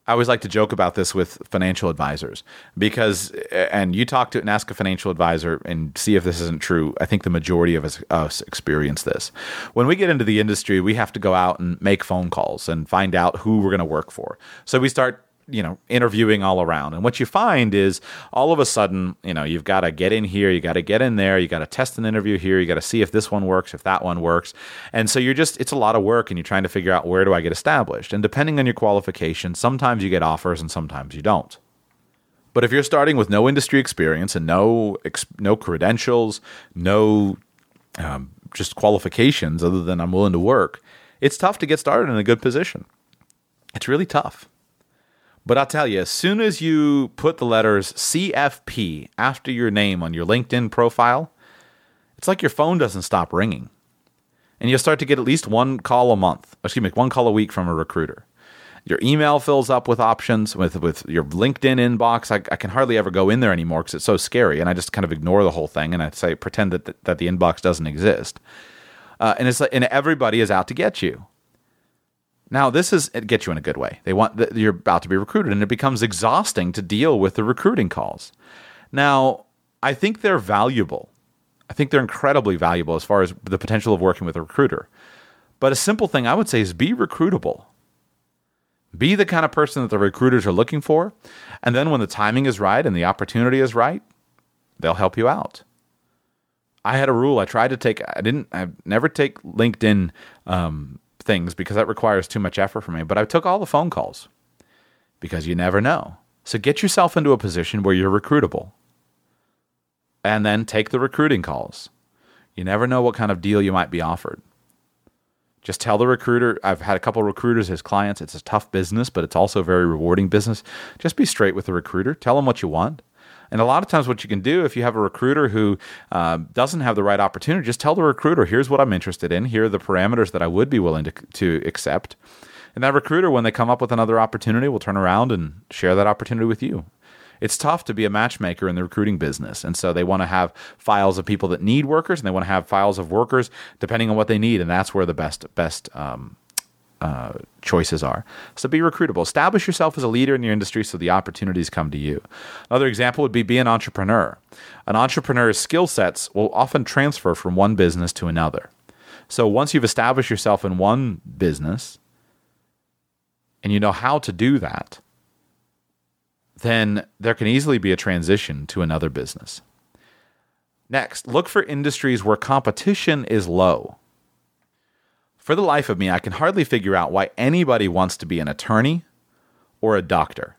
I always like to joke about this with financial advisors and you talk to and ask a financial advisor and see if this isn't true. I think the majority of us experience this. When we get into the industry, we have to go out and make phone calls and find out who we're going to work for. So we start interviewing all around. And what you find is all of a sudden, you've got to get in here, you got to get in there, you got to test an interview here, you got to see if this one works, if that one works. And so it's a lot of work and you're trying to figure out, where do I get established? And depending on your qualifications, sometimes you get offers and sometimes you don't. But if you're starting with no industry experience and no credentials, no just qualifications other than I'm willing to work, it's tough to get started in a good position. It's really tough. But I'll tell you, as soon as you put the letters CFP after your name on your LinkedIn profile, it's like your phone doesn't stop ringing. And you'll start to get at least one call a week from a recruiter. Your email fills up with options, with your LinkedIn inbox. I can hardly ever go in there anymore because it's so scary, and I just kind of ignore the whole thing, and I pretend that the inbox doesn't exist. And everybody is out to get you. Now, it gets you in a good way. You're about to be recruited, and it becomes exhausting to deal with the recruiting calls. Now, I think they're valuable. I think they're incredibly valuable as far as the potential of working with a recruiter. But a simple thing I would say is be recruitable. Be the kind of person that the recruiters are looking for, and then when the timing is right and the opportunity is right, they'll help you out. I had a rule. I never take LinkedIn things because that requires too much effort for me. But I took all the phone calls because you never know. So get yourself into a position where you're recruitable and then take the recruiting calls. You never know what kind of deal you might be offered. Just tell the recruiter. I've had a couple of recruiters as clients. It's a tough business, but it's also a very rewarding business. Just be straight with the recruiter. Tell them what you want. And a lot of times what you can do if you have a recruiter who doesn't have the right opportunity, just tell the recruiter, here's what I'm interested in. Here are the parameters that I would be willing to accept. And that recruiter, when they come up with another opportunity, will turn around and share that opportunity with you. It's tough to be a matchmaker in the recruiting business. And so they want to have files of people that need workers, and they want to have files of workers depending on what they need. And that's where the best choices are. So be recruitable. Establish yourself as a leader in your industry so the opportunities come to you. Another example would be an entrepreneur. An entrepreneur's skill sets will often transfer from one business to another. So once you've established yourself in one business and you know how to do that, then there can easily be a transition to another business. Next, look for industries where competition is low. For the life of me, I can hardly figure out why anybody wants to be an attorney or a doctor.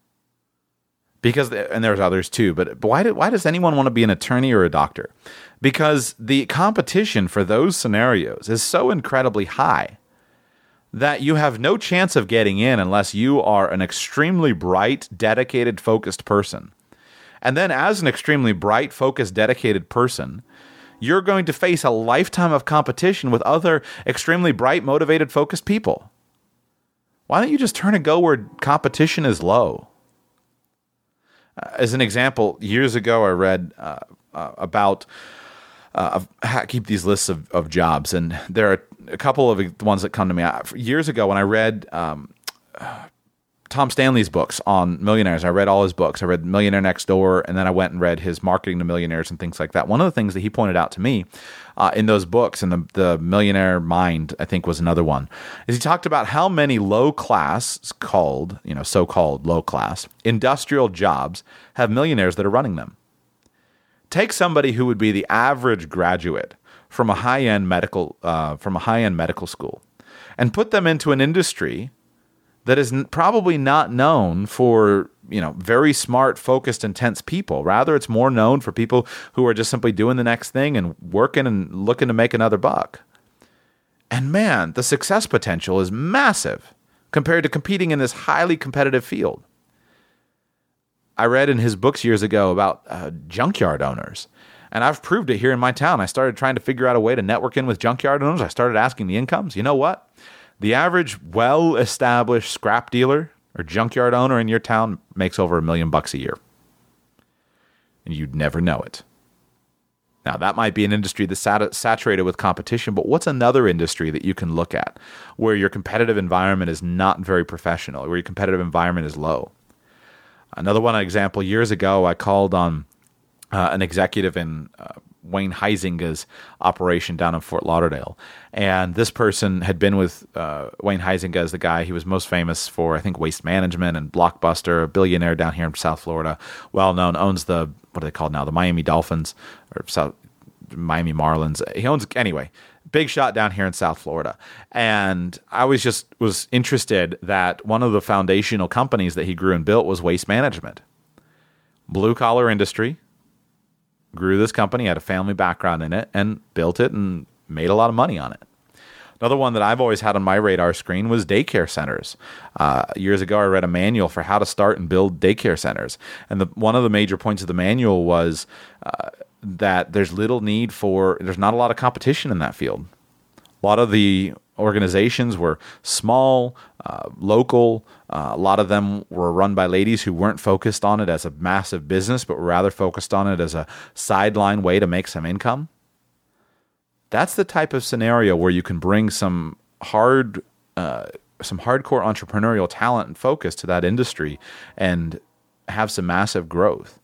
And there's others too, but why does anyone want to be an attorney or a doctor? Because the competition for those scenarios is so incredibly high that you have no chance of getting in unless you are an extremely bright, dedicated, focused person. And then as an extremely bright, focused, dedicated person, you're going to face a lifetime of competition with other extremely bright, motivated, focused people. Why don't you just turn and go where competition is low? As an example, years ago I read about I keep these lists of jobs, and there are a couple of ones that come to me. Years ago when I read Tom Stanley's books on millionaires. I read all his books. I read Millionaire Next Door, and then I went and read his Marketing to Millionaires and things like that. One of the things that he pointed out to me in those books, and the Millionaire Mind, I think was another one, is he talked about how many low-class, so-called low-class industrial jobs have millionaires that are running them. Take somebody who would be the average graduate from a high-end medical school and put them into an industry that is probably not known for, very smart, focused, intense people. Rather, it's more known for people who are just simply doing the next thing and working and looking to make another buck. And man, the success potential is massive compared to competing in this highly competitive field. I read in his books years ago about junkyard owners. And I've proved it here in my town. I started trying to figure out a way to network in with junkyard owners. I started asking the incomes. You know what? The average well-established scrap dealer or junkyard owner in your town makes over $1 million a year. And you'd never know it. Now, that might be an industry that's saturated with competition, but what's another industry that you can look at where your competitive environment is not very professional, where your competitive environment is low? Another one example, years ago, I called on an executive in Wayne Huizinga's operation down in Fort Lauderdale. And this person had been with Wayne Huizinga as the guy. He was most famous for, I think, Waste Management and Blockbuster, a billionaire down here in South Florida, well-known, owns the, what are they called now, the Miami Dolphins, or Miami Marlins. He owns, anyway, big shot down here in South Florida. And I was interested that one of the foundational companies that he grew and built was Waste Management. Blue-collar industry. Grew this company, had a family background in it, and built it and made a lot of money on it. Another one that I've always had on my radar screen was daycare centers. Years ago, I read a manual for how to start and build daycare centers. And one of the major points of the manual was that there's not a lot of competition in that field. A lot of the organizations were small, local. A lot of them were run by ladies who weren't focused on it as a massive business, but were rather focused on it as a sideline way to make some income. That's the type of scenario where you can bring some hardcore entrepreneurial talent and focus to that industry and have some massive growth.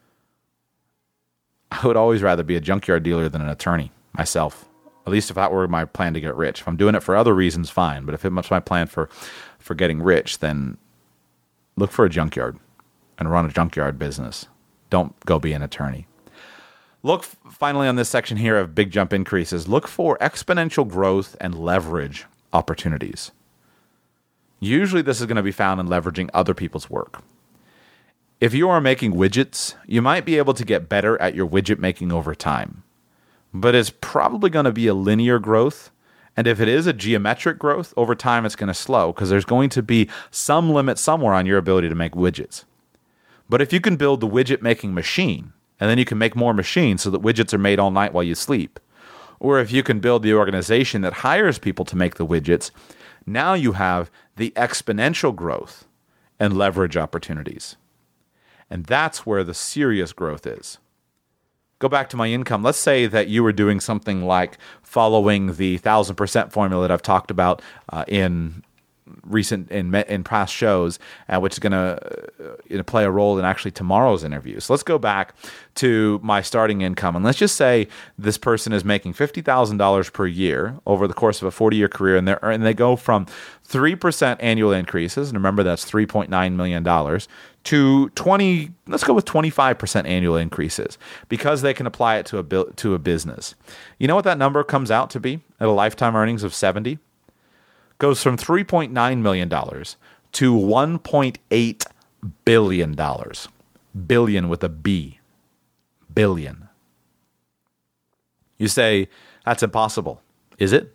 I would always rather be a junkyard dealer than an attorney myself. At least if that were my plan to get rich. If I'm doing it for other reasons, fine. But if it's my plan for getting rich, then look for a junkyard and run a junkyard business. Don't go be an attorney. Look, finally, on this section here of big jump increases, look for exponential growth and leverage opportunities. Usually this is going to be found in leveraging other people's work. If you are making widgets, you might be able to get better at your widget making over time. But it's probably going to be a linear growth. And if it is a geometric growth, over time it's going to slow because there's going to be some limit somewhere on your ability to make widgets. But if you can build the widget making machine, and then you can make more machines so that widgets are made all night while you sleep, or if you can build the organization that hires people to make the widgets, now you have the exponential growth and leverage opportunities. And that's where the serious growth is. Go back to my income. Let's say that you were doing something like following the 1,000% formula that I've talked about in past shows, which is going to play a role in actually tomorrow's interview. So let's go back to my starting income, and let's just say this person is making $50,000 per year over the course of a 40-year career, and they go from 3% annual increases, and remember that's $3.9 million, to 20. Let's go with 25% annual increases because they can apply it to a business. You know what that number comes out to be at a lifetime earnings of 70? Goes from $3.9 million to $1.8 billion. Billion with a B. Billion. You say, that's impossible. Is it?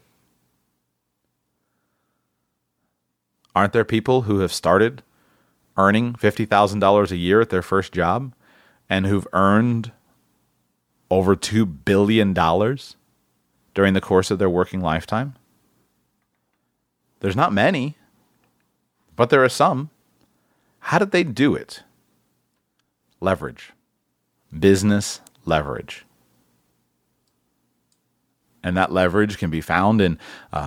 Aren't there people who have started earning $50,000 a year at their first job and who've earned over $2 billion during the course of their working lifetime? There's not many, but there are some. How did they do it? Leverage. Business leverage. And that leverage can be found in,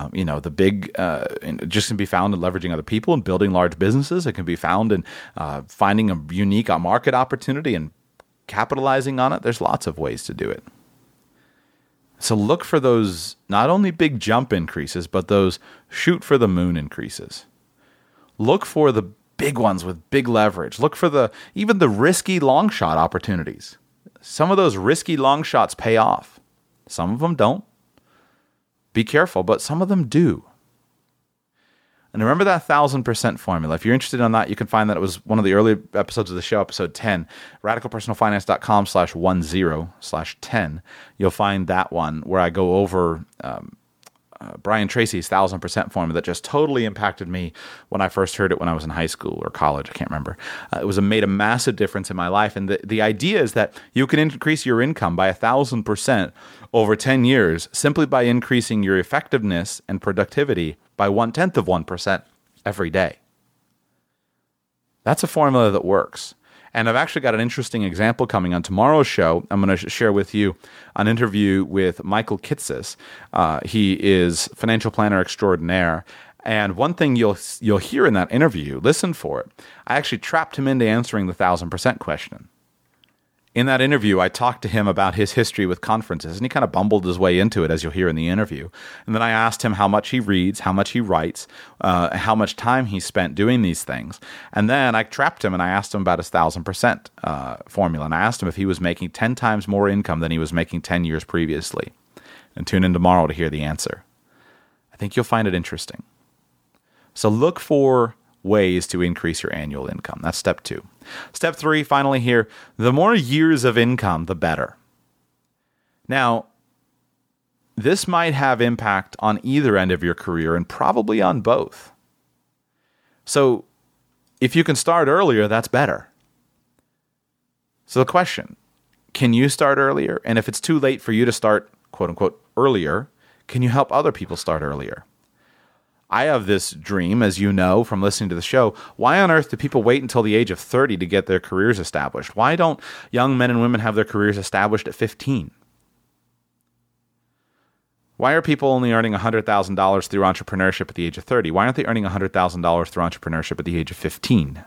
it just can be found in leveraging other people and building large businesses. It can be found in finding a unique market opportunity and capitalizing on it. There's lots of ways to do it. So look for those not only big jump increases, but those shoot for the moon increases. Look for the big ones with big leverage. Look for even the risky long shot opportunities. Some of those risky long shots pay off. Some of them don't. Be careful, but some of them do. And remember that 1,000% formula. If you're interested in that, you can find that it was one of the early episodes of the show, episode 10, radicalpersonalfinance.com/10/10. You'll find that one where I go over Brian Tracy's 1,000% formula that just totally impacted me when I first heard it when I was in high school or college. I can't remember. It made a massive difference in my life. And the idea is that you can increase your income by 1,000% over 10 years simply by increasing your effectiveness and productivity by 0.1% every day. That's a formula that works. And I've actually got an interesting example coming on tomorrow's show. I'm going to share with you an interview with Michael Kitces. He is financial planner extraordinaire. And one thing you'll hear in that interview, listen for it, I actually trapped him into answering the 1,000% question. In that interview, I talked to him about his history with conferences, and he kind of bumbled his way into it, as you'll hear in the interview. And then I asked him how much he reads, how much he writes, how much time he spent doing these things. And then I trapped him, and I asked him about his 1,000% formula. And I asked him if he was making 10 times more income than he was making 10 years previously. And tune in tomorrow to hear the answer. I think you'll find it interesting. So look for ways to increase your annual income. That's step 2. Step 3, finally here, the more years of income, the better. Now, this might have impact on either end of your career and probably on both. So if you can start earlier, that's better. So the question, can you start earlier? And if it's too late for you to start, quote unquote, earlier, can you help other people start earlier? I have this dream, as you know from listening to the show. Why on earth do people wait until the age of 30 to get their careers established? Why don't young men and women have their careers established at 15? Why are people only earning $100,000 through entrepreneurship at the age of 30? Why aren't they earning $100,000 through entrepreneurship at the age of 15?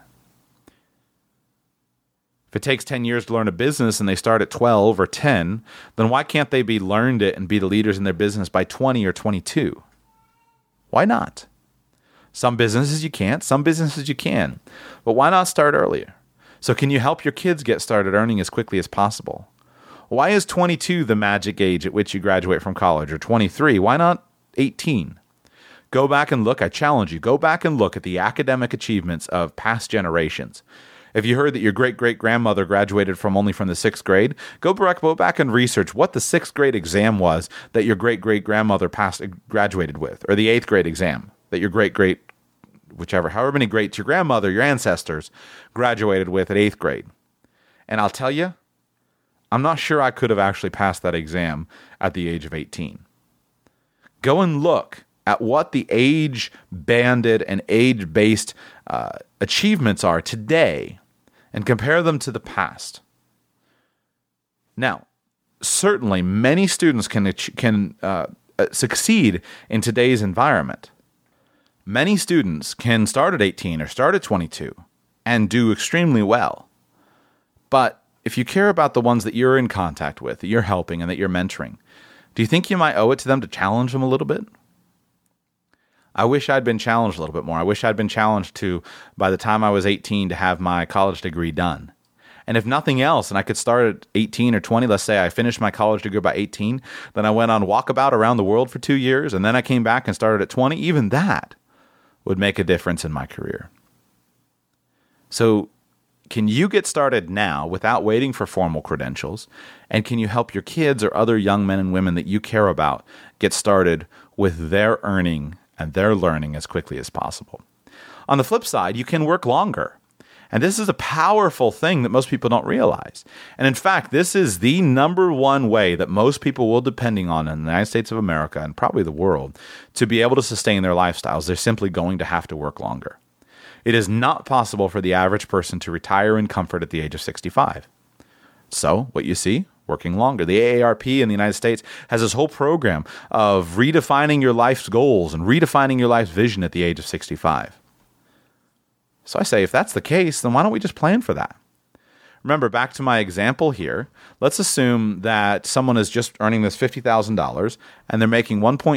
If it takes 10 years to learn a business and they start at 12 or 10, then why can't they be learned it and be the leaders in their business by 20 or 22? Why not? Some businesses you can't, some businesses you can. But why not start earlier? So can you help your kids get started earning as quickly as possible? Why is 22 the magic age at which you graduate from college, or 23? Why not 18? Go back and look. I challenge you. Go back and look at the academic achievements of past generations. If you heard that your great-great-grandmother graduated from the 6th grade, go back and research what the 6th grade exam was that your great-great-grandmother graduated with, or the 8th grade exam that your however many greats your grandmother, your ancestors, graduated with at 8th grade. And I'll tell you, I'm not sure I could have actually passed that exam at the age of 18. Go and look at what the age-banded and age-based achievements are today, and compare them to the past. Now, certainly many students can succeed in today's environment. Many students can start at 18 or start at 22 and do extremely well. But if you care about the ones that you're in contact with, that you're helping and that you're mentoring, do you think you might owe it to them to challenge them a little bit? I wish I'd been challenged a little bit more. I wish I'd been challenged to, by the time I was 18, to have my college degree done. And if nothing else, and I could start at 18 or 20, let's say I finished my college degree by 18, then I went on walkabout around the world for 2 years, and then I came back and started at 20, even that would make a difference in my career. So can you get started now without waiting for formal credentials? And can you help your kids or other young men and women that you care about get started with their earning and their learning as quickly as possible? On the flip side, you can work longer. And this is a powerful thing that most people don't realize. And in fact, this is the number one way that most people will depending on in the United States of America and probably the world to be able to sustain their lifestyles. They're simply going to have to work longer. It is not possible for the average person to retire in comfort at the age of 65. So, what you see? Working longer. The AARP in the United States has this whole program of redefining your life's goals and redefining your life's vision at the age of 65. So I say, if that's the case, then why don't we just plan for that? Remember, back to my example here, let's assume that someone is just earning this $50,000 and they're making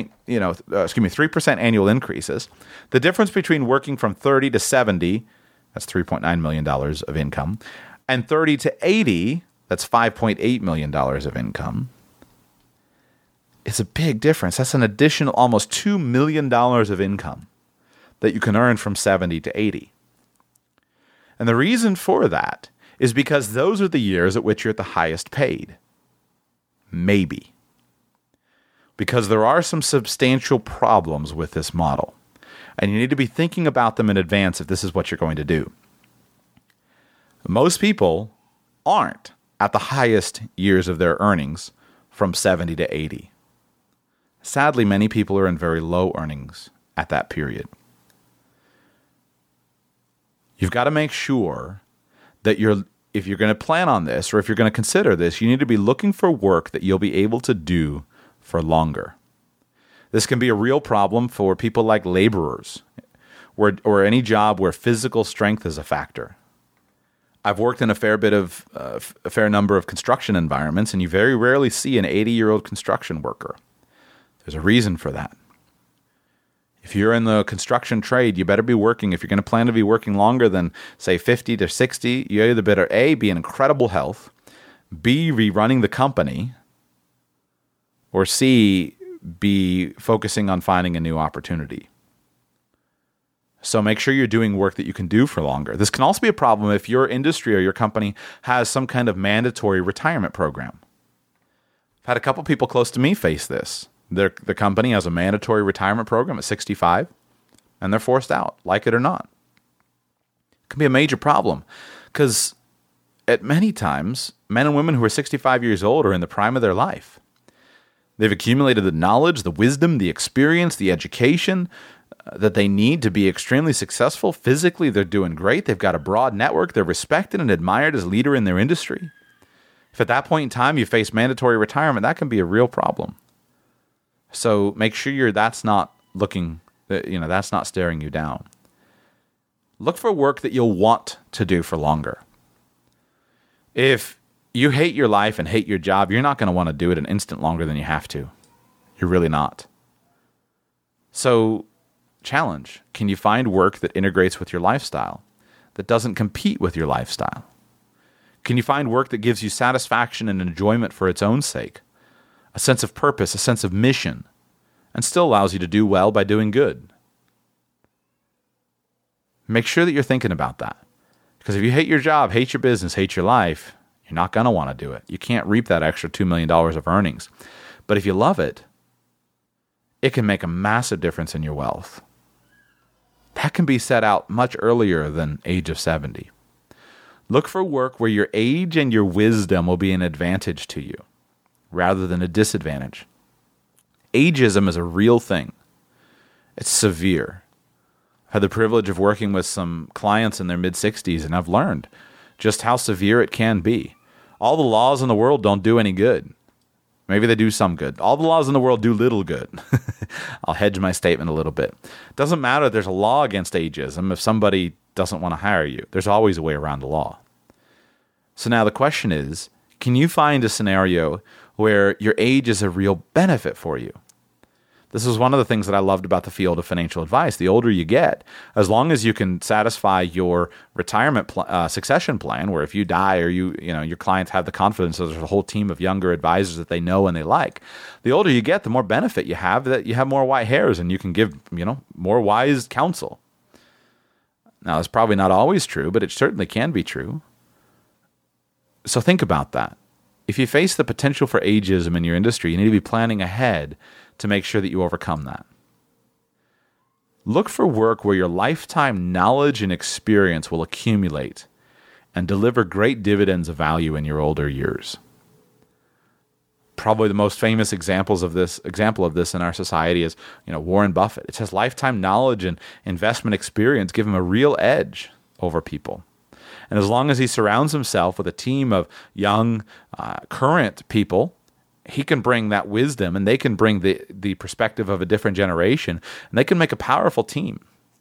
3% annual increases. The difference between working from 30 to 70, that's $3.9 million of income, and 30 to 80, that's $5.8 million of income. It's a big difference. That's an additional almost $2 million of income that you can earn from 70 to 80. And the reason for that is because those are the years at which you're at the highest paid. Maybe. Because there are some substantial problems with this model. And you need to be thinking about them in advance if this is what you're going to do. Most people aren't at the highest years of their earnings from 70 to 80. Sadly, many people are in very low earnings at that period. You've got to make sure that you're if you're going to plan on this or if you're going to consider this, you need to be looking for work that you'll be able to do for longer. This can be a real problem for people like laborers or any job where physical strength is a factor. I've worked in a fair number of construction environments, and you very rarely see an 80-year-old construction worker. There's a reason for that. If you're in the construction trade, you better be working. If you're going to plan to be working longer than, say, 50 to 60, you either better A, be in incredible health, B, be running the company, or C, be focusing on finding a new opportunity. So make sure you're doing work that you can do for longer. This can also be a problem if your industry or your company has some kind of mandatory retirement program. I've had a couple people close to me face this. The company has a mandatory retirement program at 65, and they're forced out, like it or not. It can be a major problem because at many times, men and women who are 65 years old are in the prime of their life. They've accumulated the knowledge, the wisdom, the experience, the education that they need to be extremely successful. Physically, they're doing great. They've got a broad network. They're respected and admired as a leader in their industry. If at that point in time you face mandatory retirement, that can be a real problem. So make sure that's not staring you down. Look for work that you'll want to do for longer. If you hate your life and hate your job, you're not going to want to do it an instant longer than you have to. You're really not. So challenge. Can you find work that integrates with your lifestyle, that doesn't compete with your lifestyle? Can you find work that gives you satisfaction and enjoyment for its own sake? A sense of purpose, a sense of mission, and still allows you to do well by doing good. Make sure that you're thinking about that. Because if you hate your job, hate your business, hate your life, you're not going to want to do it. You can't reap that extra $2 million of earnings. But if you love it, it can make a massive difference in your wealth. That can be set out much earlier than age of 70. Look for work where your age and your wisdom will be an advantage to you, rather than a disadvantage. Ageism is a real thing. It's severe. I had the privilege of working with some clients in their mid-60s, and I've learned just how severe it can be. All the laws in the world don't do any good. Maybe they do some good. All the laws in the world do little good. I'll hedge my statement a little bit. It doesn't matter if there's a law against ageism. If somebody doesn't want to hire you, there's always a way around the law. So now the question is, can you find a scenario where your age is a real benefit for you? This is one of the things that I loved about the field of financial advice. The older you get, as long as you can satisfy your retirement succession plan, where if you die or your clients have the confidence that there's a whole team of younger advisors that they know and they like, the older you get, the more benefit you have, that you have more white hairs and you can give more wise counsel. Now, that's probably not always true, but it certainly can be true. So think about that. If you face the potential for ageism in your industry, you need to be planning ahead to make sure that you overcome that. Look for work where your lifetime knowledge and experience will accumulate and deliver great dividends of value in your older years. Probably the most famous example of this in our society is, Warren Buffett. It's his lifetime knowledge and investment experience give him a real edge over people. And as long as he surrounds himself with a team of young, current people, he can bring that wisdom and they can bring the perspective of a different generation, and they can make a powerful team.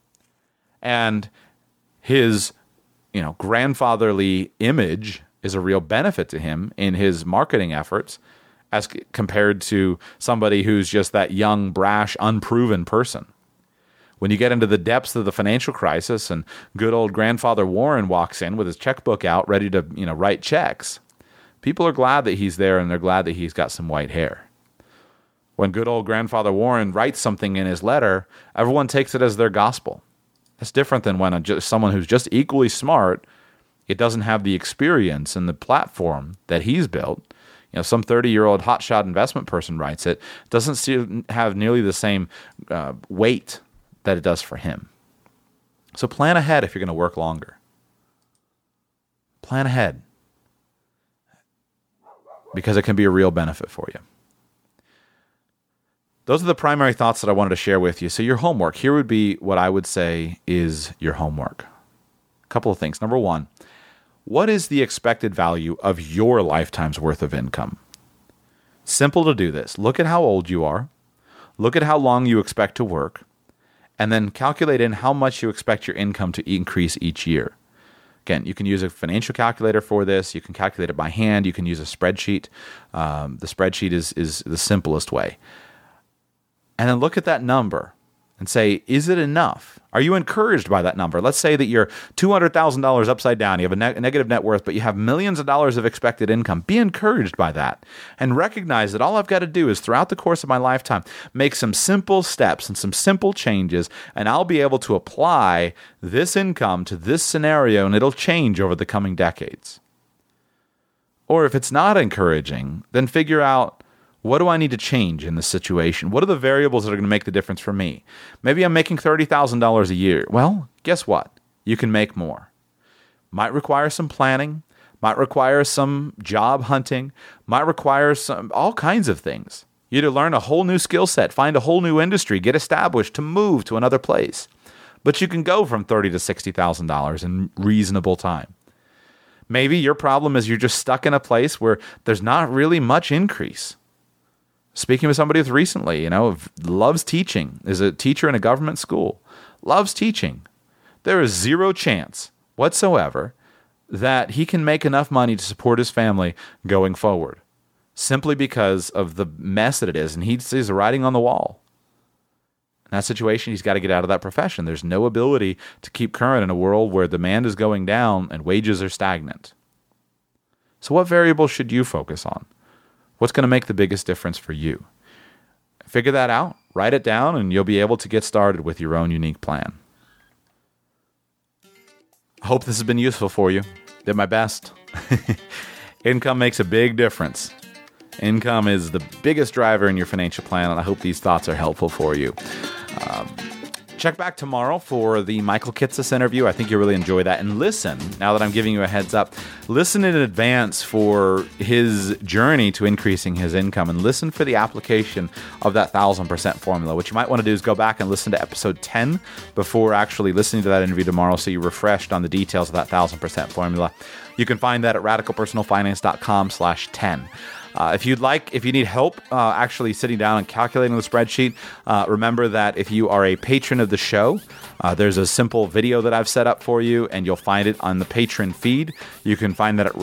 And his, grandfatherly image is a real benefit to him in his marketing efforts as compared to somebody who's just that young, brash, unproven person. When you get into the depths of the financial crisis and good old grandfather Warren walks in with his checkbook out ready to, write checks, people are glad that he's there and they're glad that he's got some white hair. When good old grandfather Warren writes something in his letter, everyone takes it as their gospel. That's different than when someone who's just equally smart, it doesn't have the experience and the platform that he's built. Some 30-year-old hotshot investment person writes it, doesn't have nearly the same weight that it does for him. So plan ahead if you're going to work longer. Plan ahead, because it can be a real benefit for you. Those are the primary thoughts that I wanted to share with you. So your homework, here would be what I would say is your homework. A couple of things. Number one, what is the expected value of your lifetime's worth of income? Simple to do this. Look at how old you are. Look at how long you expect to work. And then calculate in how much you expect your income to increase each year. Again, you can use a financial calculator for this. You can calculate it by hand. You can use a spreadsheet. The spreadsheet is the simplest way. And then look at that number and say, is it enough? Are you encouraged by that number? Let's say that you're $200,000 upside down. You have a negative net worth, but you have millions of dollars of expected income. Be encouraged by that and recognize that all I've got to do is throughout the course of my lifetime, make some simple steps and some simple changes, and I'll be able to apply this income to this scenario, and it'll change over the coming decades. Or if it's not encouraging, then figure out, what do I need to change in this situation? What are the variables that are going to make the difference for me? Maybe I'm making $30,000 a year. Well, guess what? You can make more. Might require some planning, might require some job hunting, might require all kinds of things. You to learn a whole new skill set, find a whole new industry, get established, to move to another place. But you can go from $30,000 to $60,000 in reasonable time. Maybe your problem is you're just stuck in a place where there's not really much increase. Speaking with somebody recently, loves teaching, is a teacher in a government school, loves teaching. There is zero chance whatsoever that he can make enough money to support his family going forward, simply because of the mess that it is, and he sees the writing on the wall. In that situation, he's got to get out of that profession. There's no ability to keep current in a world where demand is going down and wages are stagnant. So what variables should you focus on? What's going to make the biggest difference for you? Figure that out, write it down, and you'll be able to get started with your own unique plan. I hope this has been useful for you. Did my best. Income makes a big difference. Income is the biggest driver in your financial plan, and I hope these thoughts are helpful for you. Check back tomorrow for the Michael Kitces interview. I think you'll really enjoy that. And listen, now that I'm giving you a heads up, listen in advance for his journey to increasing his income, and listen for the application of that 1,000% formula. What you might want to do is go back and listen to episode 10 before actually listening to that interview tomorrow, so you're refreshed on the details of that 1,000% formula. You can find that at radicalpersonalfinance.com/10. If you need help actually sitting down and calculating the spreadsheet, remember that if you are a patron of the show, there's a simple video that I've set up for you, and you'll find it on the patron feed. You can find that at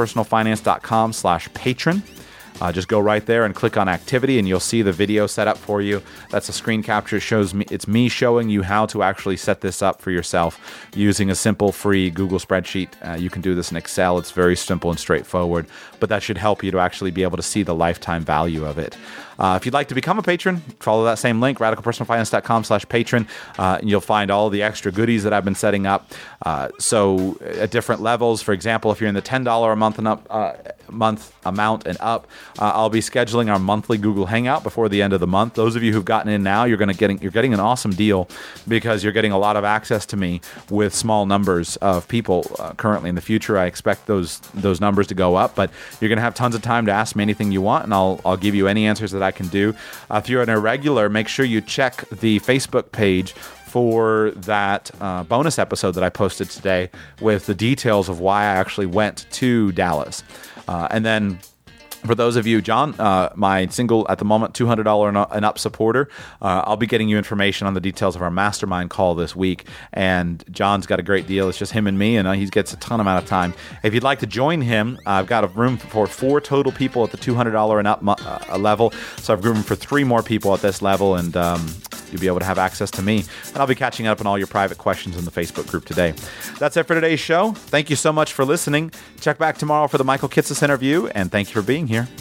radicalpersonalfinance.com/patron. Just go right there and click on activity, and you'll see the video set up for you. That's a screen capture. It's me showing you how to actually set this up for yourself using a simple free Google spreadsheet. You can do this in Excel. It's very simple and straightforward, but that should help you to actually be able to see the lifetime value of it. If you'd like to become a patron, follow that same link, radicalpersonalfinance.com/patron. And you'll find all the extra goodies that I've been setting up. So at different levels, for example, if you're in the $10 a month and up, month amount and up, I'll be scheduling our monthly Google Hangout before the end of the month. Those of you who've gotten in now, you're getting an awesome deal, because you're getting a lot of access to me with small numbers of people currently. In the future, I expect those numbers to go up, but you're going to have tons of time to ask me anything you want, and I'll give you any answers that I can do. If you're an irregular, make sure you check the Facebook page for that bonus episode that I posted today with the details of why I actually went to Dallas. And then for those of you, John, my single, at the moment, $200 and up supporter, I'll be getting you information on the details of our mastermind call this week. And John's got a great deal. It's just him and me, and he gets a ton amount of time. If you'd like to join him, I've got a room for 4 total people at the $200 and up level. So I've room for 3 more people at this level, and you'll be able to have access to me. And I'll be catching up on all your private questions in the Facebook group today. That's it for today's show. Thank you so much for listening. Check back tomorrow for the Michael Kitces interview, and thank you for being here.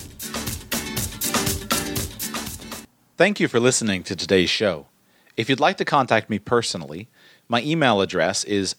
Thank you for listening to today's show. If you'd like to contact me personally, my email address is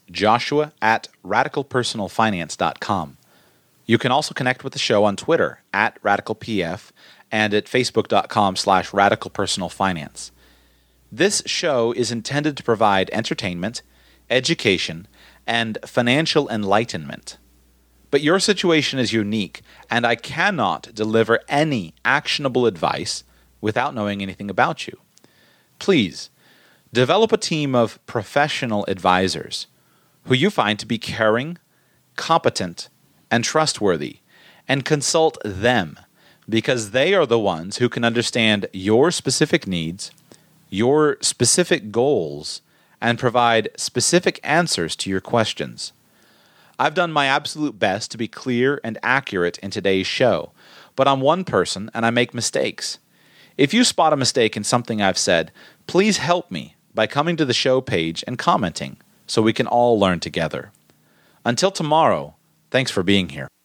joshua@radicalpersonalfinance.com. You can also connect with the show on Twitter @RadicalPF and at facebook.com/radicalpersonalfinance. This show is intended to provide entertainment, education, and financial enlightenment. But your situation is unique, and I cannot deliver any actionable advice without knowing anything about you. Please, develop a team of professional advisors who you find to be caring, competent, and trustworthy, and consult them, because they are the ones who can understand your specific needs, your specific goals, and provide specific answers to your questions. I've done my absolute best to be clear and accurate in today's show, but I'm one person and I make mistakes. If you spot a mistake in something I've said, please help me by coming to the show page and commenting so we can all learn together. Until tomorrow, thanks for being here.